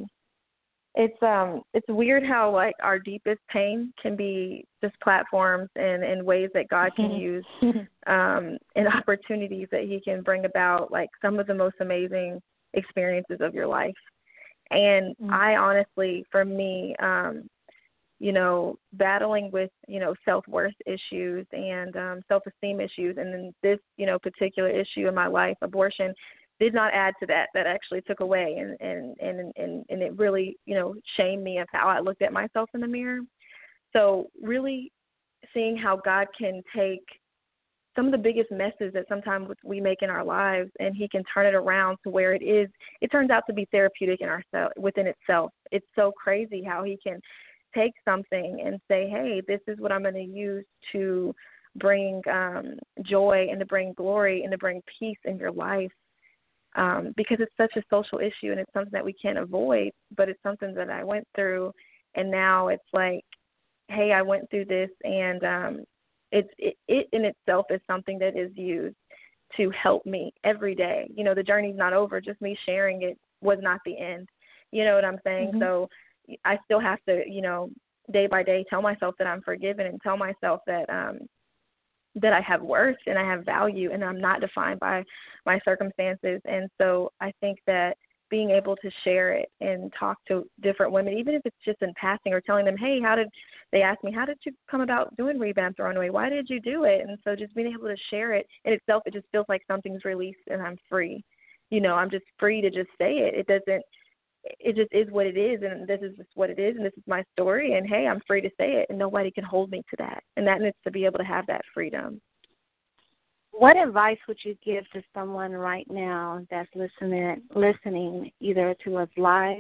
it's weird how, like, our deepest pain can be just platforms and ways that God can use and opportunities that he can bring about, like, some of the most amazing experiences of your life. And I honestly, for me, you know, battling with, you know, self-worth issues and self-esteem issues, and then this, you know, particular issue in my life, abortion, did not add to that. That actually took away, and it really, you know, shamed me of how I looked at myself in the mirror. So really seeing how God can take some of the biggest messes that sometimes we make in our lives, and he can turn it around to where it turns out to be therapeutic within itself. It's so crazy how he can take something and say, hey, this is what I'm going to use to bring joy and to bring glory and to bring peace in your life. Because it's such a social issue, and it's something that we can't avoid, but it's something that I went through, and now it's like, hey, I went through this, and it in itself is something that is used to help me every day. You know, the journey's not over. Just me sharing it was not the end. You know what I'm saying? So I still have to, you know, day by day tell myself that I'm forgiven, and tell myself that that I have worth and I have value, and I'm not defined by my circumstances. And so I think that being able to share it and talk to different women, even if it's just in passing, or telling them, hey, they ask me, how did you come about doing Revamp the Runway? Why did you do it? And so just being able to share it in itself, it just feels like something's released and I'm free. You know, I'm just free to just say it. It just is what it is, and this is just what it is, and this is my story, and hey, I'm free to say it, and nobody can hold me to that. And that needs to be able to have that freedom. What advice would you give to someone right now that's listening either to us live,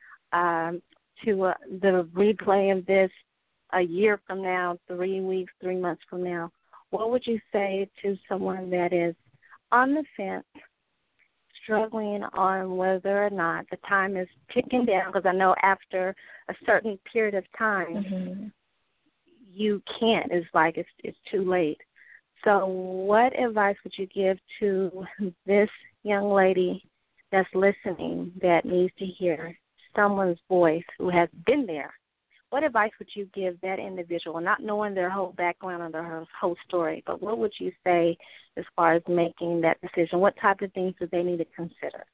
to the replay of this a year from now, 3 weeks, 3 months from now? What would you say to someone that is on the fence, struggling on whether or not the time is ticking down? Because I know after a certain period of time, you can't. It's like it's too late. So what advice would you give to this young lady that's listening that needs to hear someone's voice who has been there? What advice would you give that individual, not knowing their whole background or their whole story, but what would you say as far as making that decision? What type of things do they need to consider?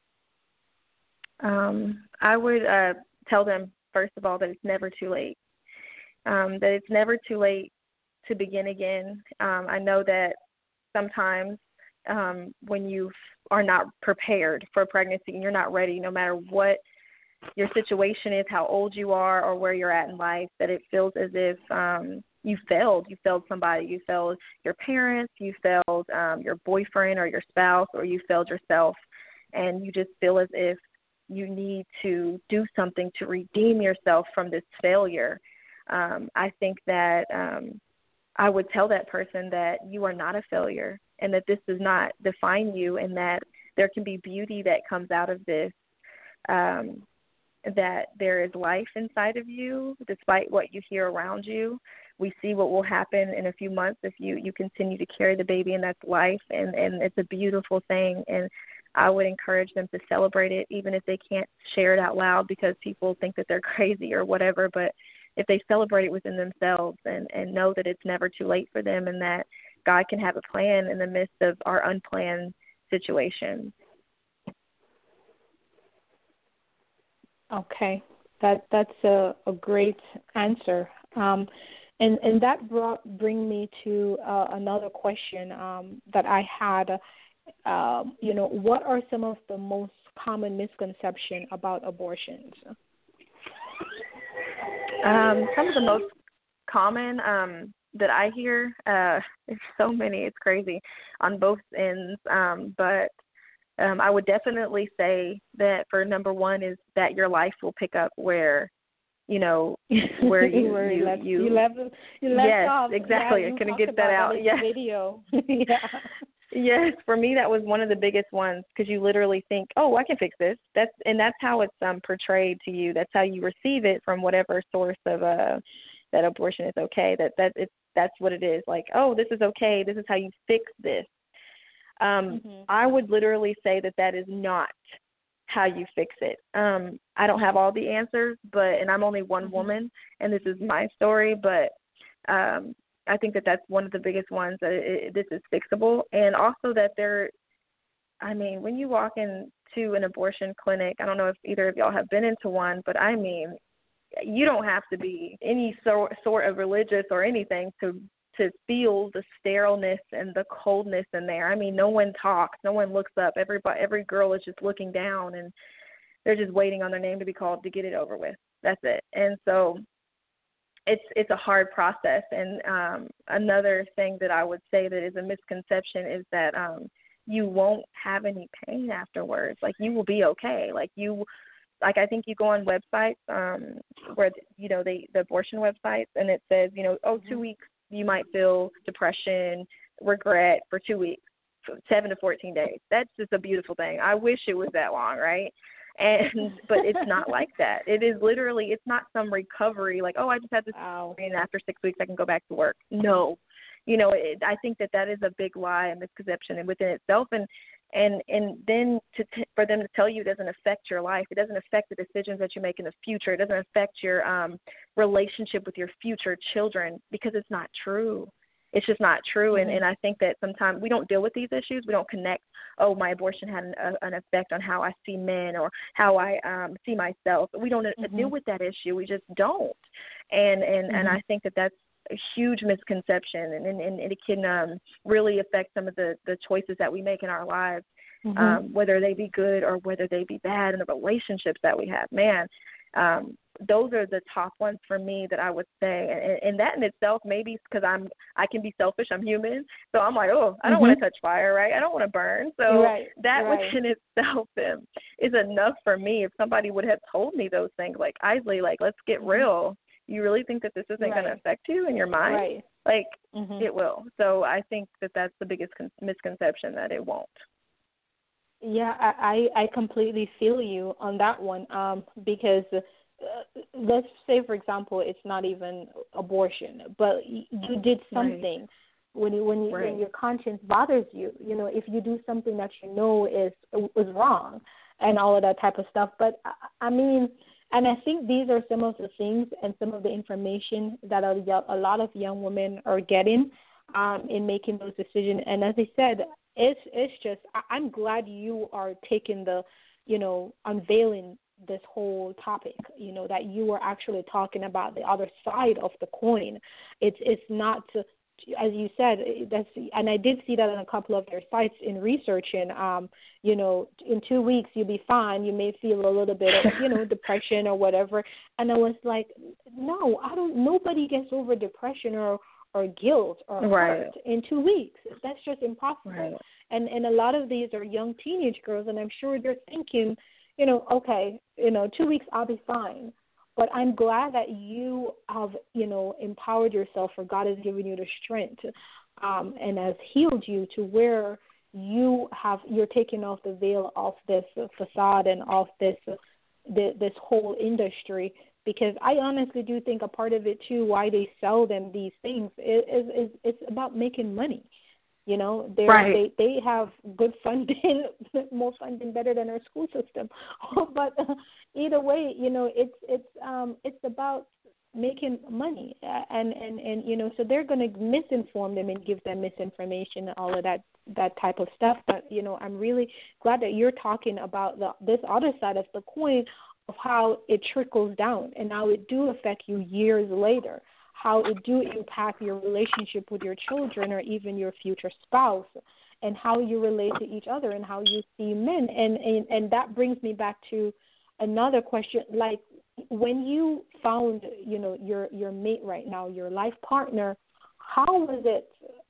I would tell them, first of all, that it's never too late, that it's never too late to begin again. I know that sometimes when you are not prepared for pregnancy and you're not ready, no matter what your situation is, how old you are, or where you're at in life, that it feels as if you failed. You failed somebody. You failed your parents. You failed your boyfriend or your spouse, or you failed yourself. And you just feel as if you need to do something to redeem yourself from this failure. I think that I would tell that person that you are not a failure and that this does not define you, and that there can be beauty that comes out of this, that there is life inside of you despite what you hear around you. We see what will happen in a few months if you continue to carry the baby, and that's life, and it's a beautiful thing. And I would encourage them to celebrate it, even if they can't share it out loud because people think that they're crazy or whatever. But if they celebrate it within themselves and know that it's never too late for them, and that God can have a plan in the midst of our unplanned situations. Okay, that's a great answer. And that bring me to another question that I had. What are some of the most common misconceptions about abortions? Some of the most common that I hear, there's so many, it's crazy on both ends, but I would definitely say that for number one is that your life will pick up where you left yes, off. Exactly. Yeah, I couldn't get that out. Yes. Video. Yeah. Yes, for me that was one of the biggest ones, because you literally think, oh, I can fix this. That's how it's portrayed to you. That's how you receive it from whatever source of that abortion is okay. That's what it is. Like, oh, this is okay. This is how you fix this. I would literally say that is not how you fix it. I don't have all the answers, and I'm only one woman, and this is my story, but I think that's one of the biggest ones, that this is fixable. And also that when you walk into an abortion clinic, I don't know if either of y'all have been into one, but you don't have to be any sort of religious or anything to feel the sterileness and the coldness in there. No one talks, no one looks up. Every girl is just looking down, and they're just waiting on their name to be called to get it over with. That's it. And so it's a hard process. And another thing that I would say that is a misconception is that you won't have any pain afterwards. Like, you will be okay. I think you go on websites where the abortion websites, and it says 2 weeks you might feel depression, regret for 2 weeks, 7 to 14 days. That's just a beautiful thing. I wish it was that long, right? But it's not like that. It is literally, it's not some recovery like, oh, I just had this, and after 6 weeks I can go back to work. No, I think that is a big lie and misconception within itself. And then for them to tell you it doesn't affect your life, it doesn't affect the decisions that you make in the future, it doesn't affect your relationship with your future children, because it's not true. It's just not true. And I think that sometimes we don't deal with these issues. We don't connect, oh, my abortion had an effect on how I see men or how I see myself. We don't deal with that issue. We just don't. And I think that's a huge misconception, and it can really affect some of the choices that we make in our lives, whether they be good or whether they be bad, and the relationships that we have. Man, those are the top ones for me that I would say, and that in itself, maybe because I can be selfish, I'm human, so I'm like, oh, I don't want to touch fire, right? I don't want to burn, so that within itself is enough for me. If somebody would have told me those things, like, Isley, let's get real. You really think that this isn't going to affect you in your mind? Right. It will. So I think that's the biggest misconception, that it won't. Yeah, I completely feel you on that one, because let's say, for example, it's not even abortion, but you did something when your conscience bothers you. If you do something that is wrong, and all of that type of stuff. But and I think these are some of the things and some of the information that a lot of young women are getting in making those decisions. And as I said, it's just, I'm glad you are taking unveiling this whole topic, that you are actually talking about the other side of the coin. It's not as you said, and I did see that on a couple of their sites in researching. In 2 weeks you'll be fine. You may feel a little bit of, depression or whatever. And I was like, no, nobody gets over depression or guilt or hurt in 2 weeks. That's just impossible. Right. And a lot of these are young teenage girls, and I'm sure they're thinking, okay, 2 weeks I'll be fine. But I'm glad that you have, empowered yourself, or God has given you the strength and has healed you to where you're taking off the veil off this facade and off this whole industry. Because I honestly do think a part of it too, why they sell them these things is it's about making money. They have good funding, more funding better than our school system. But either way, it's about making money, and so they're going to misinform them and give them misinformation and all of that type of stuff. But I'm really glad that you're talking about this other side of the coin of how it trickles down and how it do affect you years later. How it do impact your relationship with your children or even your future spouse, and how you relate to each other and how you see men. And that brings me back to another question. Like, when you found, your mate right now, your life partner, how was it?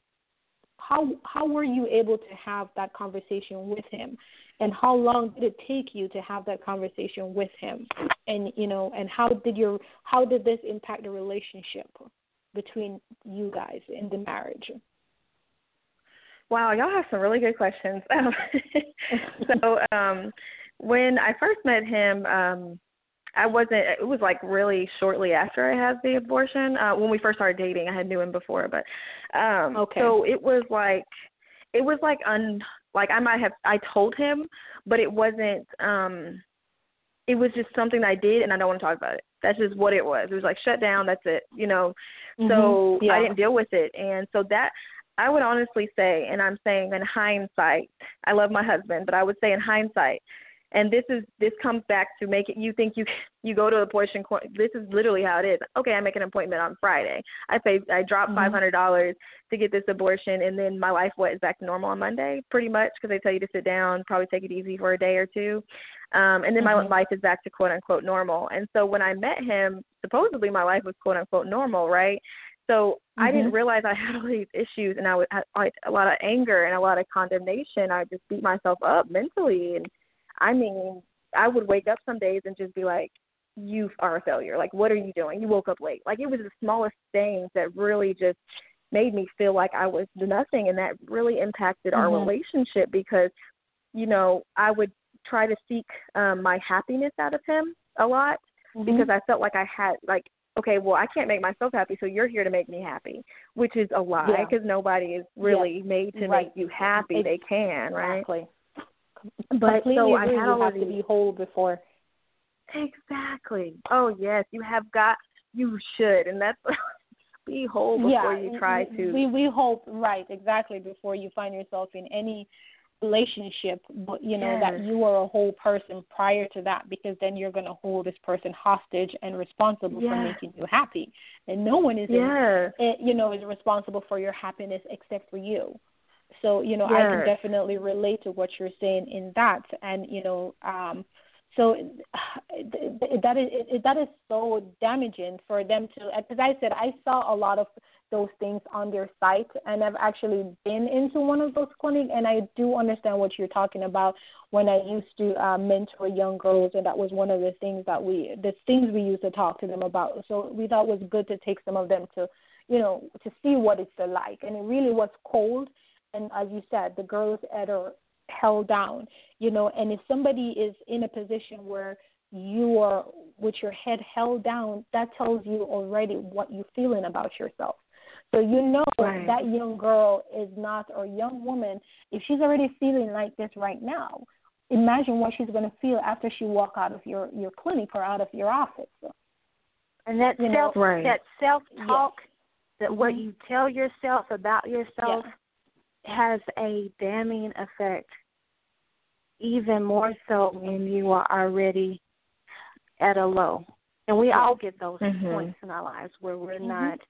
How were you able to have that conversation with him? And how long did it take you to have that conversation with him? And and how did this impact the relationship between you guys in the marriage? Wow, y'all have some really good questions. So when I first met him, it was like really shortly after I had the abortion. When we first started dating, I had knew him before, but okay. So it was like I told him, but it wasn't, it was just something I did and I don't want to talk about it. That's just what it was. It was like, shut down, that's it, So yeah. I didn't deal with it. And so that, I would honestly say, and I'm saying in hindsight, I love my husband, but I would say in hindsight, and this comes back to make it, you think you go to the abortion court. This is literally how it is. Okay, I make an appointment on Friday. I drop $500 to get this abortion, and then my life is back to normal on Monday, pretty much, because they tell you to sit down, probably take it easy for a day or two, and then my life is back to quote unquote normal. And so when I met him, supposedly my life was quote unquote normal, right? So I didn't realize I had all these issues, and I had a lot of anger and a lot of condemnation. I just beat myself up mentally, and I mean, I would wake up some days and just be like, you are a failure. Like, what are you doing? You woke up late. Like, it was the smallest things that really just made me feel like I was nothing, and that really impacted our relationship because, I would try to seek my happiness out of him a lot because I felt like I had, like, okay, well, I can't make myself happy, so you're here to make me happy, which is a lie because nobody is really made to make you happy. They can, right? Exactly. But so I had all of these. To be whole before. Exactly. Oh yes, you should, and that's be whole before you try to. We hope, right, exactly, before you find yourself in any relationship, but that you are a whole person prior to that, because then you're going to hold this person hostage and responsible for making you happy, and no one is is responsible for your happiness except for you. So, I can definitely relate to what you're saying in that. And, so that is so damaging for them to, as I said, I saw a lot of those things on their site, and I've actually been into one of those clinics, and I do understand what you're talking about when I used to mentor young girls, and that was one of the things we used to talk to them about. So we thought it was good to take some of them to, to see what it's like. And it really was cold. And as you said, the girls are held down, and if somebody is in a position where you are with your head held down, that tells you already what you're feeling about yourself. So that young girl is not, or young woman, if she's already feeling like this right now, imagine what she's going to feel after she walk out of your clinic or out of your office. And that self-talk, that what you tell yourself about yourself, has a damning effect, even more so when you are already at a low. And we all get those points in our lives where we're not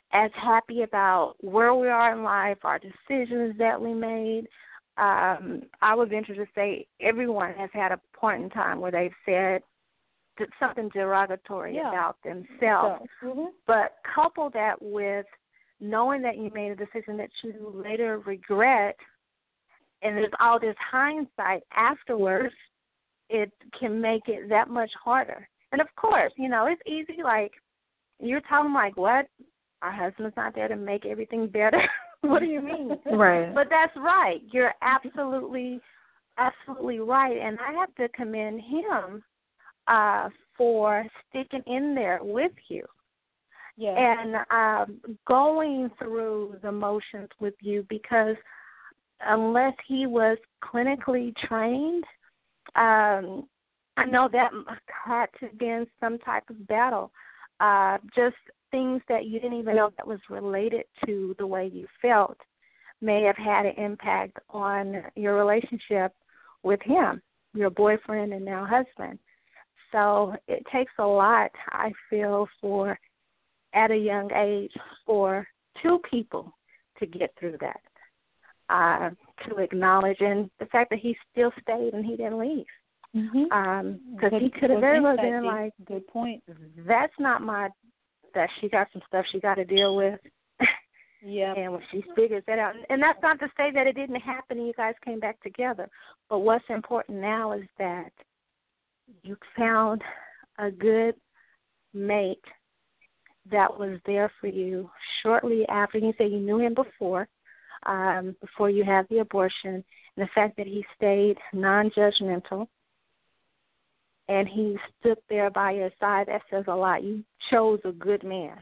as happy about where we are in life, our decisions that we made. I would venture to say everyone has had a point in time where they've said something derogatory about themselves. But couple that with knowing that you made a decision that you later regret, and there's all this hindsight afterwards, it can make it that much harder. And, of course, it's easy, like, you're telling them, like, what? Our husband's not there to make everything better? What do you mean? Right. But that's right. You're absolutely right. And I have to commend him for sticking in there with you. And going through the motions with you, because unless he was clinically trained, I know that had to have been some type of battle. Just things that you didn't even know that was related to the way you felt may have had an impact on your relationship with him, your boyfriend and now husband. So it takes a lot, I feel, for at a young age for two people to get through that, to acknowledge, and the fact that he still stayed and he didn't leave. Because he could have very well been like, good point. That's not that she got some stuff she got to deal with. And when she figures that out, and that's not to say that it didn't happen and you guys came back together, but what's important now is that you found a good mate that was there for you shortly after. You say you knew him before you had the abortion, and the fact that he stayed non-judgmental and he stood there by your side, that says a lot. You chose a good man.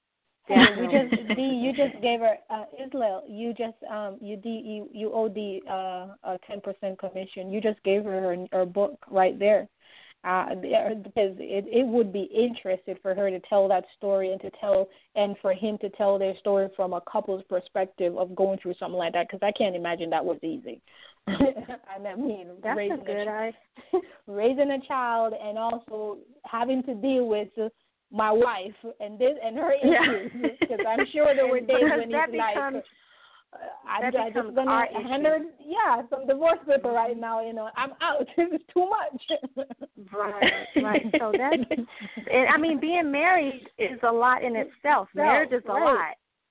You just gave her Israel. You owe the 10% commission. You just gave her book right there, because it would be interesting for her to tell that story and for him to tell their story from a couple's perspective of going through something like that. Because I can't imagine that was easy. And I mean, that's raising a child and also having to deal with my wife and her issues, because I'm sure there were days when he's like, I just gonna handle some divorce paper right now. I'm out. This is too much. Right. So that's, and I mean, being married is a lot in itself. Marriage is a lot.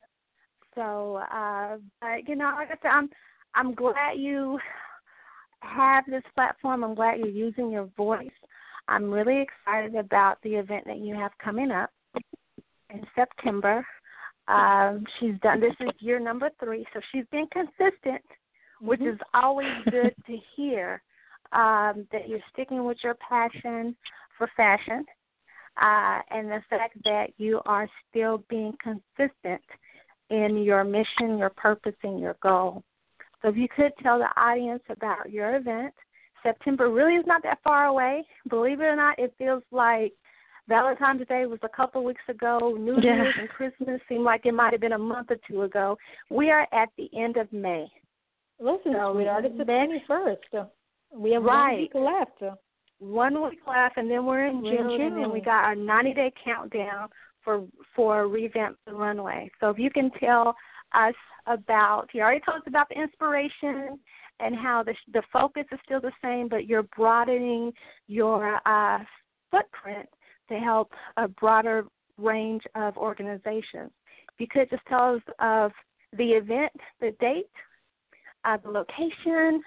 So, like I said, I'm glad you have this platform. I'm glad you're using your voice. I'm really excited about the event that you have coming up in September. She's done, this is year number 3, so she's been consistent, which is always good to hear, that you're sticking with your passion for fashion, and the fact that you are still being consistent in your mission, your purpose, and your goal. So if you could tell the audience about your event. September really is not that far away. Believe it or not, it feels like Valentine's Day was a couple weeks ago. New Year's and Christmas seemed like it might have been a month or two ago. We are at the end of May. Listen, sweetheart, it's the 21st. We have 1 week left. 1 week left, and then we're in June, and then we got our 90-day countdown for Revamp the Runway. So if you can tell us about, you already told us about the inspiration and how the focus is still the same, but you're broadening your footprint to help a broader range of organizations. If you could just tell us of the event, the date, the location,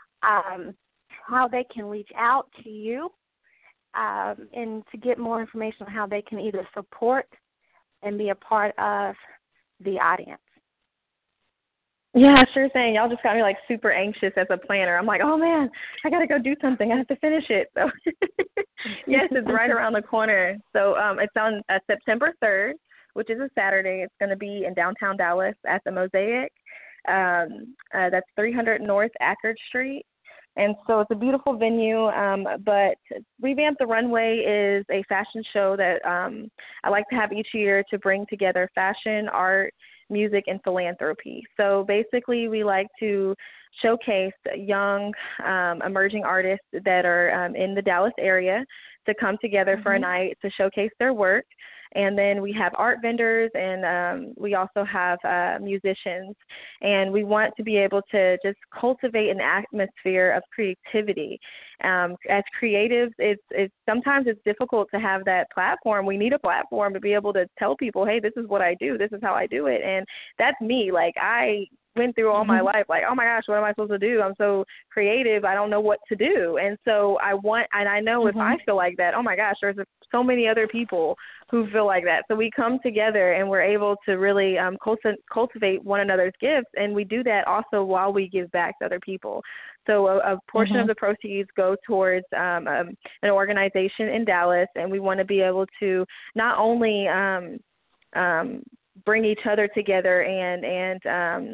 how they can reach out to you, and to get more information on how they can either support and be a part of the audience. Yeah, sure thing. Y'all just got me super anxious as a planner. I'm like, oh man, I gotta go do something. I have to finish it. So yes, it's right around the corner. So it's on September 3rd, which is a Saturday. It's going to be in downtown Dallas at the Mosaic. That's 300 North Ackerd Street. And so it's a beautiful venue, but Revamp the Runway is a fashion show that I like to have each year to bring together fashion, art, music, and philanthropy. So basically we like to showcase young emerging artists that are in the Dallas area to come together for a night to showcase their work. And then we have art vendors, and we also have musicians. And we want to be able to just cultivate an atmosphere of creativity. As creatives, it's sometimes it's difficult to have that platform. We need a platform to be able to tell people, hey, this is what I do, this is how I do it. And that's me. Like, I went through all my life like, oh my gosh, what am I supposed to do? I'm so creative, I don't know what to do. And so I know if I feel like that, oh my gosh, there's so many other people who feel like that. So we come together and we're able to really cultivate one another's gifts, and we do that also while we give back to other people. So a portion of the proceeds go towards an organization in Dallas, and we want to be able to not only bring each other together and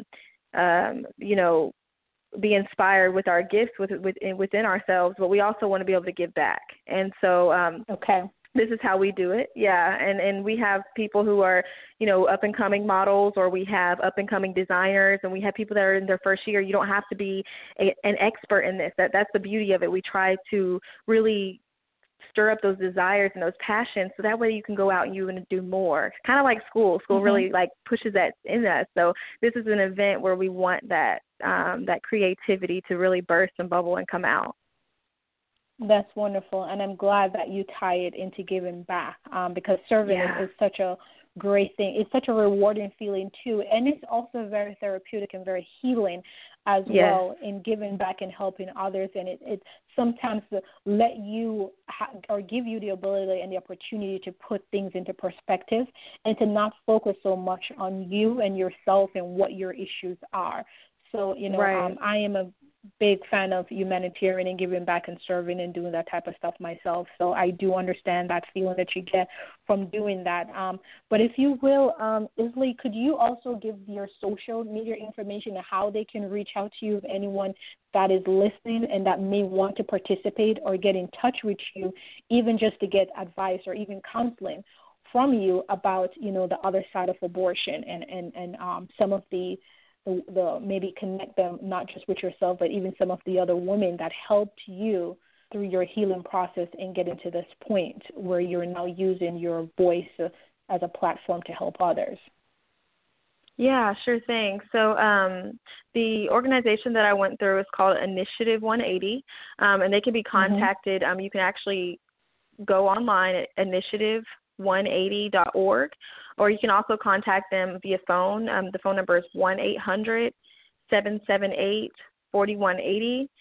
be inspired with our gifts within ourselves, but we also want to be able to give back. And so this is how we do it. Yeah. And we have people who are, up and coming models, or we have up and coming designers, and we have people that are in their first year. You don't have to be an expert in this. That's the beauty of it. We try to really stir up those desires and those passions, so that way you can go out and you want to do more. Kind of like school. School really like pushes that in us. So this is an event where we want that creativity to really burst and bubble and come out. That's wonderful, and I'm glad that you tie it into giving back, because serving is such a great thing. It's such a rewarding feeling too, and it's also very therapeutic and very healing as well in giving back and helping others. And it sometimes let you or give you the ability and the opportunity to put things into perspective and to not focus so much on you and yourself and what your issues are. So, I am a big fan of humanitarian and giving back and serving and doing that type of stuff myself. So I do understand that feeling that you get from doing that. But if you will, Isley, could you also give your social media information and how they can reach out to you if anyone that is listening and that may want to participate or get in touch with you, even just to get advice or even counseling from you about, the other side of abortion and some of the maybe connect them not just with yourself, but even some of the other women that helped you through your healing process and getting to this point where you're now using your voice as a platform to help others. Yeah, sure thing. So the organization that I went through is called Initiative 180, and they can be contacted. You can actually go online at initiative180.org, or you can also contact them via phone. The phone number is 1-800-778-4180,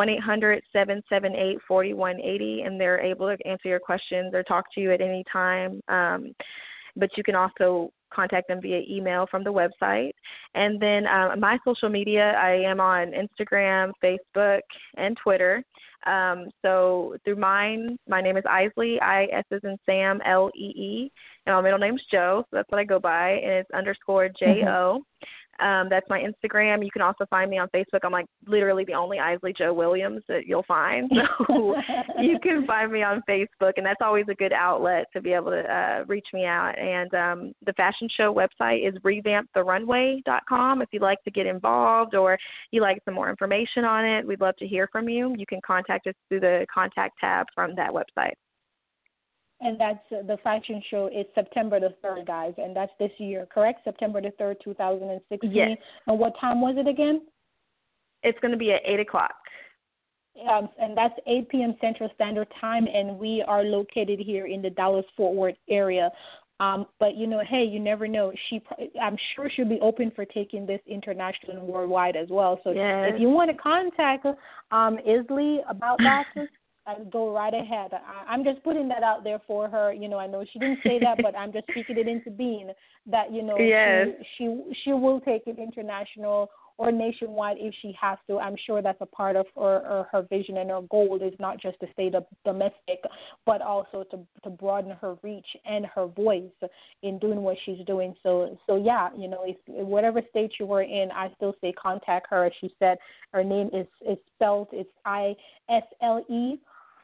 1-800-778-4180, and they're able to answer your questions or talk to you at any time. But you can also contact them via email from the website. And then my social media, I am on Instagram, Facebook, and Twitter. So through mine, my name is Isley, I-S as in Sam, L-E-E, and my middle name's Jo, so that's what I go by, and it's _J-O. That's my Instagram. You can also find me on Facebook. I'm like literally the only Isley Jo Williams that you'll find. So you can find me on Facebook, and that's always a good outlet to be able to reach me out. And the fashion show website is revamptherunway.com. If you'd like to get involved or you'd like some more information on it, we'd love to hear from you. You can contact us through the contact tab from that website. And that's the fashion show is September the 3rd, guys, and that's this year, correct? September the 3rd, 2016. Yes. And what time was it again? It's going to be at 8 o'clock. And that's 8 p.m. Central Standard Time, and we are located here in the Dallas-Fort Worth area. But, hey, you never know. I'm sure she'll be open for taking this international and worldwide as well. So if you want to contact Isley about that, go right ahead. I'm just putting that out there for her. I know she didn't say that, but I'm just speaking it into being that, she will take it international or nationwide if she has to. I'm sure that's a part of her vision, and her goal is not just to stay domestic, but also to broaden her reach and her voice in doing what she's doing. So yeah, if whatever state you were in, I still say contact her. As she said, her name is spelled, it's Isle.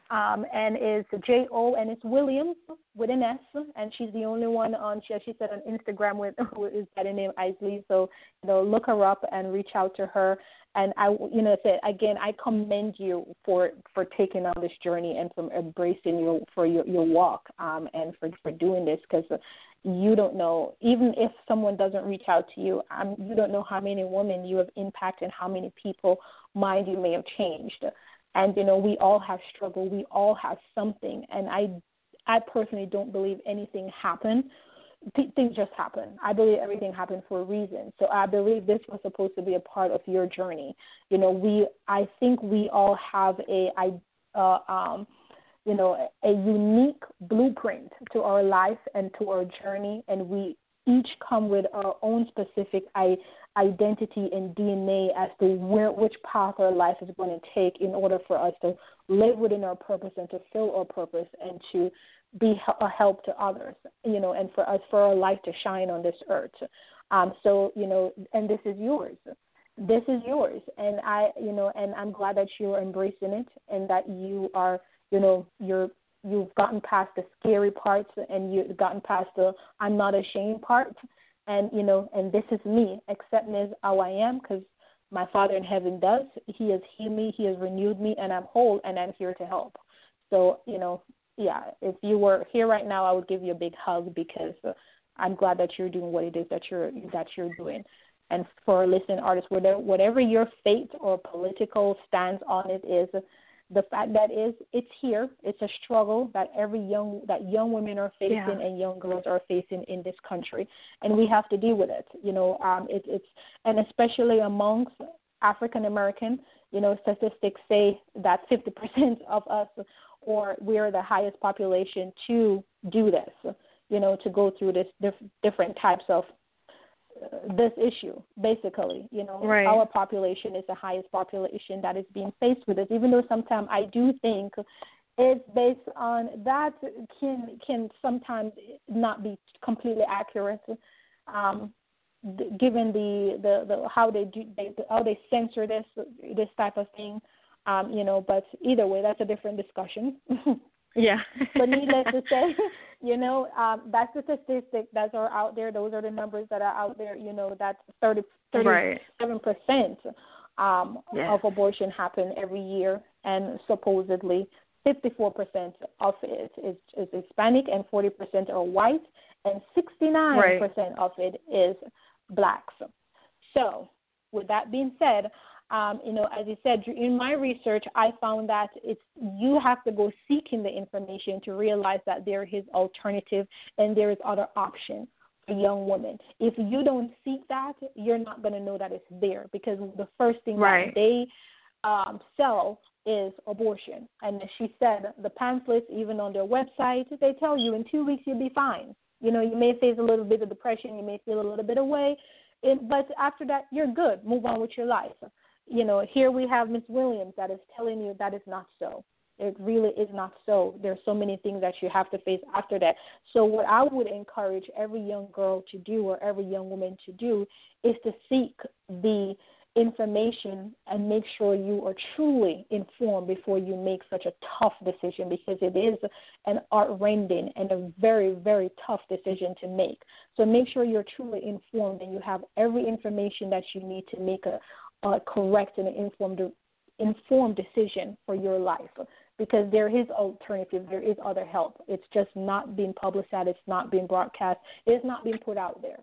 and it's J-O, and it's Williams with an S, and she's the only one on, she said on Instagram with is by the name Isley. So, look her up and reach out to her. And I, again, I commend you for taking on this journey and for embracing your walk, and for doing this, because you don't know, even if someone doesn't reach out to you, you don't know how many women you have impacted and how many people mind you may have changed. And, we all have struggle. We all have something. And I personally don't believe anything happened. Things just happen. I believe everything happened for a reason. So I believe this was supposed to be a part of your journey. I think we all have a unique blueprint to our life and to our journey, and we each come with our own specific identity and DNA as to which path our life is going to take in order for us to live within our purpose and to fill our purpose and to be a help to others, and for our light to shine on this earth. And this is yours. This is yours. And and I'm glad that you're embracing it and that you are, you've gotten past the scary parts and you've gotten past the I'm not ashamed part. And, and this is me. Accept me as how I am, because my Father in heaven does. He has healed me. He has renewed me, and I'm whole, and I'm here to help. So, if you were here right now, I would give you a big hug, because I'm glad that you're doing what it is that you're doing. And for listening artists, whatever your fate or political stance on it is, the fact that it's here. It's a struggle that young women are facing, yeah, and young girls are facing in this country, and we have to deal with it. It's and especially amongst African American, statistics say that 50% of us, or we are the highest population to do this. To go through this different types of this issue, basically. Right. Our population is the highest population that is being faced with this, even though sometimes I do think it's based on that can sometimes not be completely accurate, given the how they censor this type of thing, but either way, that's a different discussion. Yeah. But needless to say, that's the statistics that are out there. Those are the numbers that are out there. That's 37% of abortion happen every year, and supposedly 54% of it is Hispanic, and 40% are white, and 69% of it is blacks. So, with that being said, as you said, in my research, I found that you have to go seeking the information to realize that there is alternative and there is other option for young women. If you don't seek that, you're not going to know that it's there, because the first thing that they sell is abortion. And she said the pamphlets, even on their website, they tell you in 2 weeks you'll be fine. You may face a little bit of depression, you may feel a little bit away, but after that, you're good. Move on with your life. Here we have Ms. Williams that is telling you that is not so. It really is not so. There's so many things that you have to face after that. So what I would encourage every young girl to do, or every young woman to do, is to seek the information and make sure you are truly informed before you make such a tough decision, because it is an heart-rending and a very, very tough decision to make. So make sure you're truly informed and you have every information that you need to make a correct and informed decision for your life, because there is alternative, there is other help. It's just not being publicized, it's not being broadcast, it's not being put out there.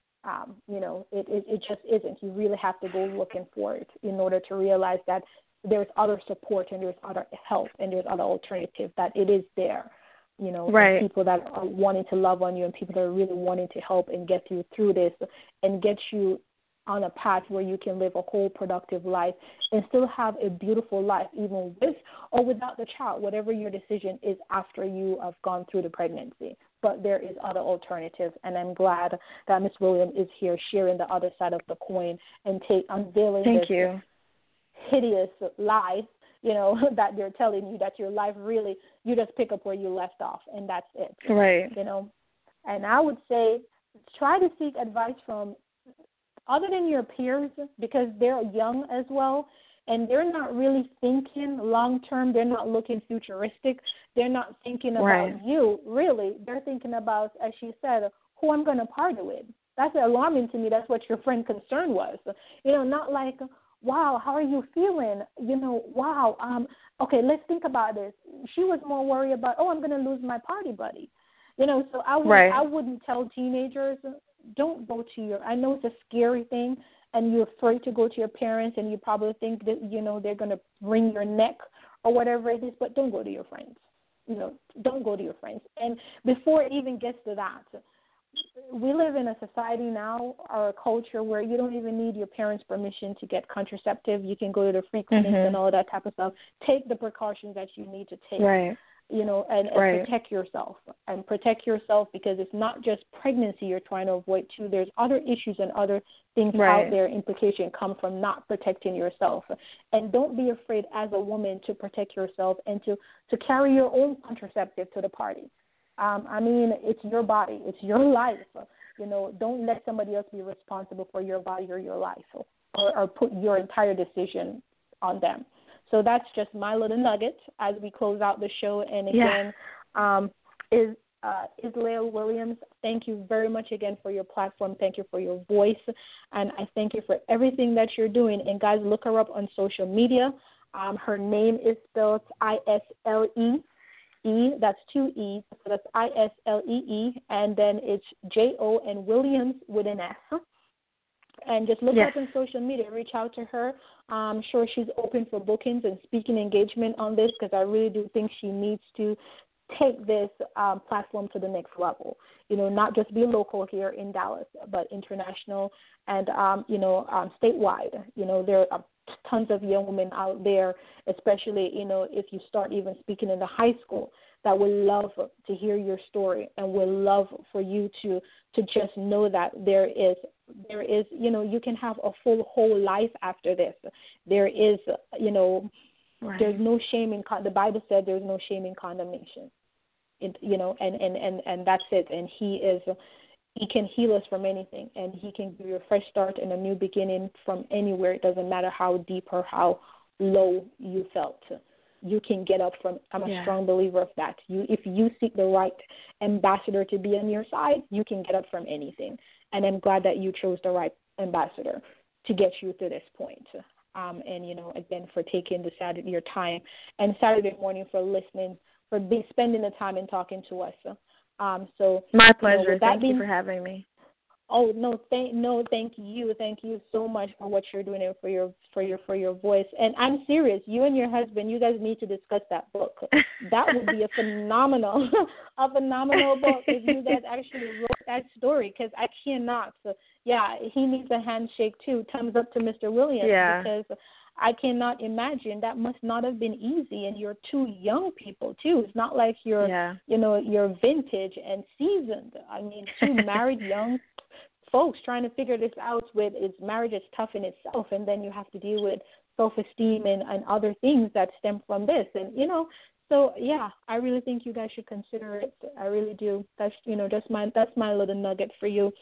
It just isn't. You really have to go looking for it in order to realize that there's other support and there's other help and there's other alternative, that it is there. People that are wanting to love on you and people that are really wanting to help and get you through this and get you on a path where you can live a whole productive life and still have a beautiful life, even with or without the child, whatever your decision is after you have gone through the pregnancy. But there is other alternatives, and I'm glad that Ms. Williams is here sharing the other side of the coin and unveiling this hideous lie, that they're telling you that your life really, you just pick up where you left off, and that's it. Right. And I would say try to seek advice from other than your peers, because they're young as well, and they're not really thinking long term. They're not looking futuristic. They're not thinking about you, really. They're thinking about, as she said, who I'm going to party with. That's alarming to me. That's what your friend's concern was. Not like, wow, how are you feeling? Wow, okay, let's think about this. She was more worried about, I'm going to lose my party buddy. So I wouldn't tell teenagers, don't go to I know it's a scary thing, and you're afraid to go to your parents, and you probably think that, they're going to wring your neck or whatever it is, but don't go to your friends. Don't go to your friends. And before it even gets to that, we live in a society now, or a culture, where you don't even need your parents' permission to get contraceptive. You can go to the free clinics and all that type of stuff. Take the precautions that you need to take. Right. And protect yourself. And protect yourself, because it's not just pregnancy you're trying to avoid, too. There's other issues and other things out there, implication come from not protecting yourself. And don't be afraid as a woman to protect yourself and to carry your own contraceptive to the party. It's your body. It's your life. Don't let somebody else be responsible for your body or your life, or put your entire decision on them. So that's just my little nugget as we close out the show. And again, Islael Williams, thank you very much again for your platform. Thank you for your voice. And I thank you for everything that you're doing. And, guys, look her up on social media. Her name is spelled Islee. That's 2 E's. So that's Islee. And then it's J-O and Williams with an S. And just look up on social media. Reach out to her. I'm sure she's open for bookings and speaking engagement on this, because I really do think she needs to take this platform to the next level. Not just be local here in Dallas, but international and, statewide. There are tons of young women out there, especially, if you start even speaking in the high school, that would love to hear your story and would love for you to just know that there is, you can have a whole life after this. There is, there's no shame in, the Bible said there's no shame in condemnation. And that's it. And he can heal us from anything, and he can give you a fresh start and a new beginning from anywhere. It doesn't matter how deep or how low you felt. You can get up from. I'm a strong believer of that. If you seek the right ambassador to be on your side, you can get up from anything. And I'm glad that you chose the right ambassador to get you to this point. And again, for taking your time, and Saturday morning for listening, for spending the time and talking to us. So my pleasure. Thank you for having me. Oh thank you so much for what you're doing and for your voice. And I'm serious. You and your husband, you guys need to discuss that book. That would be a phenomenal book if you guys actually wrote that story. Because I cannot. So he needs a handshake too. Thumbs up to Mr. Williams. Because I cannot imagine. That must not have been easy, and you're two young people too. It's not like you're you're vintage and seasoned. Two married young folks trying to figure this out marriage is tough in itself, and then you have to deal with self-esteem and other things that stem from this. And so I really think you guys should consider it. I really do. That's that's my little nugget for you.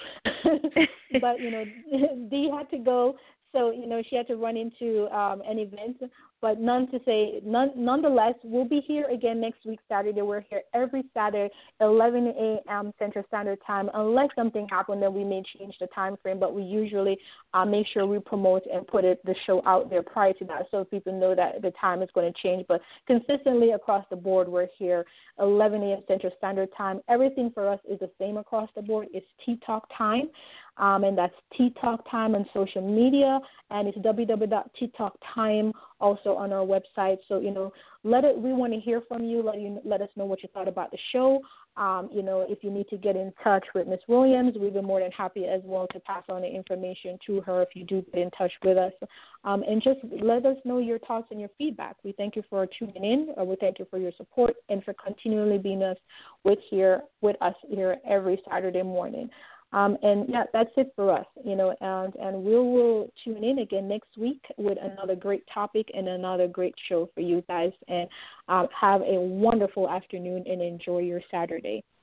But Dee had to go. So, she had to run into an event, but nonetheless, we'll be here again next week, Saturday. We're here every Saturday, 11 a.m. Central Standard Time. Unless something happened, then we may change the time frame, but we usually make sure we promote and put the show out there prior to that so people know that the time is going to change. But consistently across the board, we're here 11 a.m. Central Standard Time. Everything for us is the same across the board. It's Tea Talk Time. And that's Tea Talk Time on social media, and it's www.teatalktime also on our website. So, we want to hear from you. Let us know what you thought about the show. If you need to get in touch with Ms. Williams, we'd be more than happy as well to pass on the information to her if you do get in touch with us. And just let us know your thoughts and your feedback. We thank you for tuning in. We thank you for your support and for continually being with us here every Saturday morning. That's it for us, and we will tune in again next week with another great topic and another great show for you guys. And have a wonderful afternoon and enjoy your Saturday.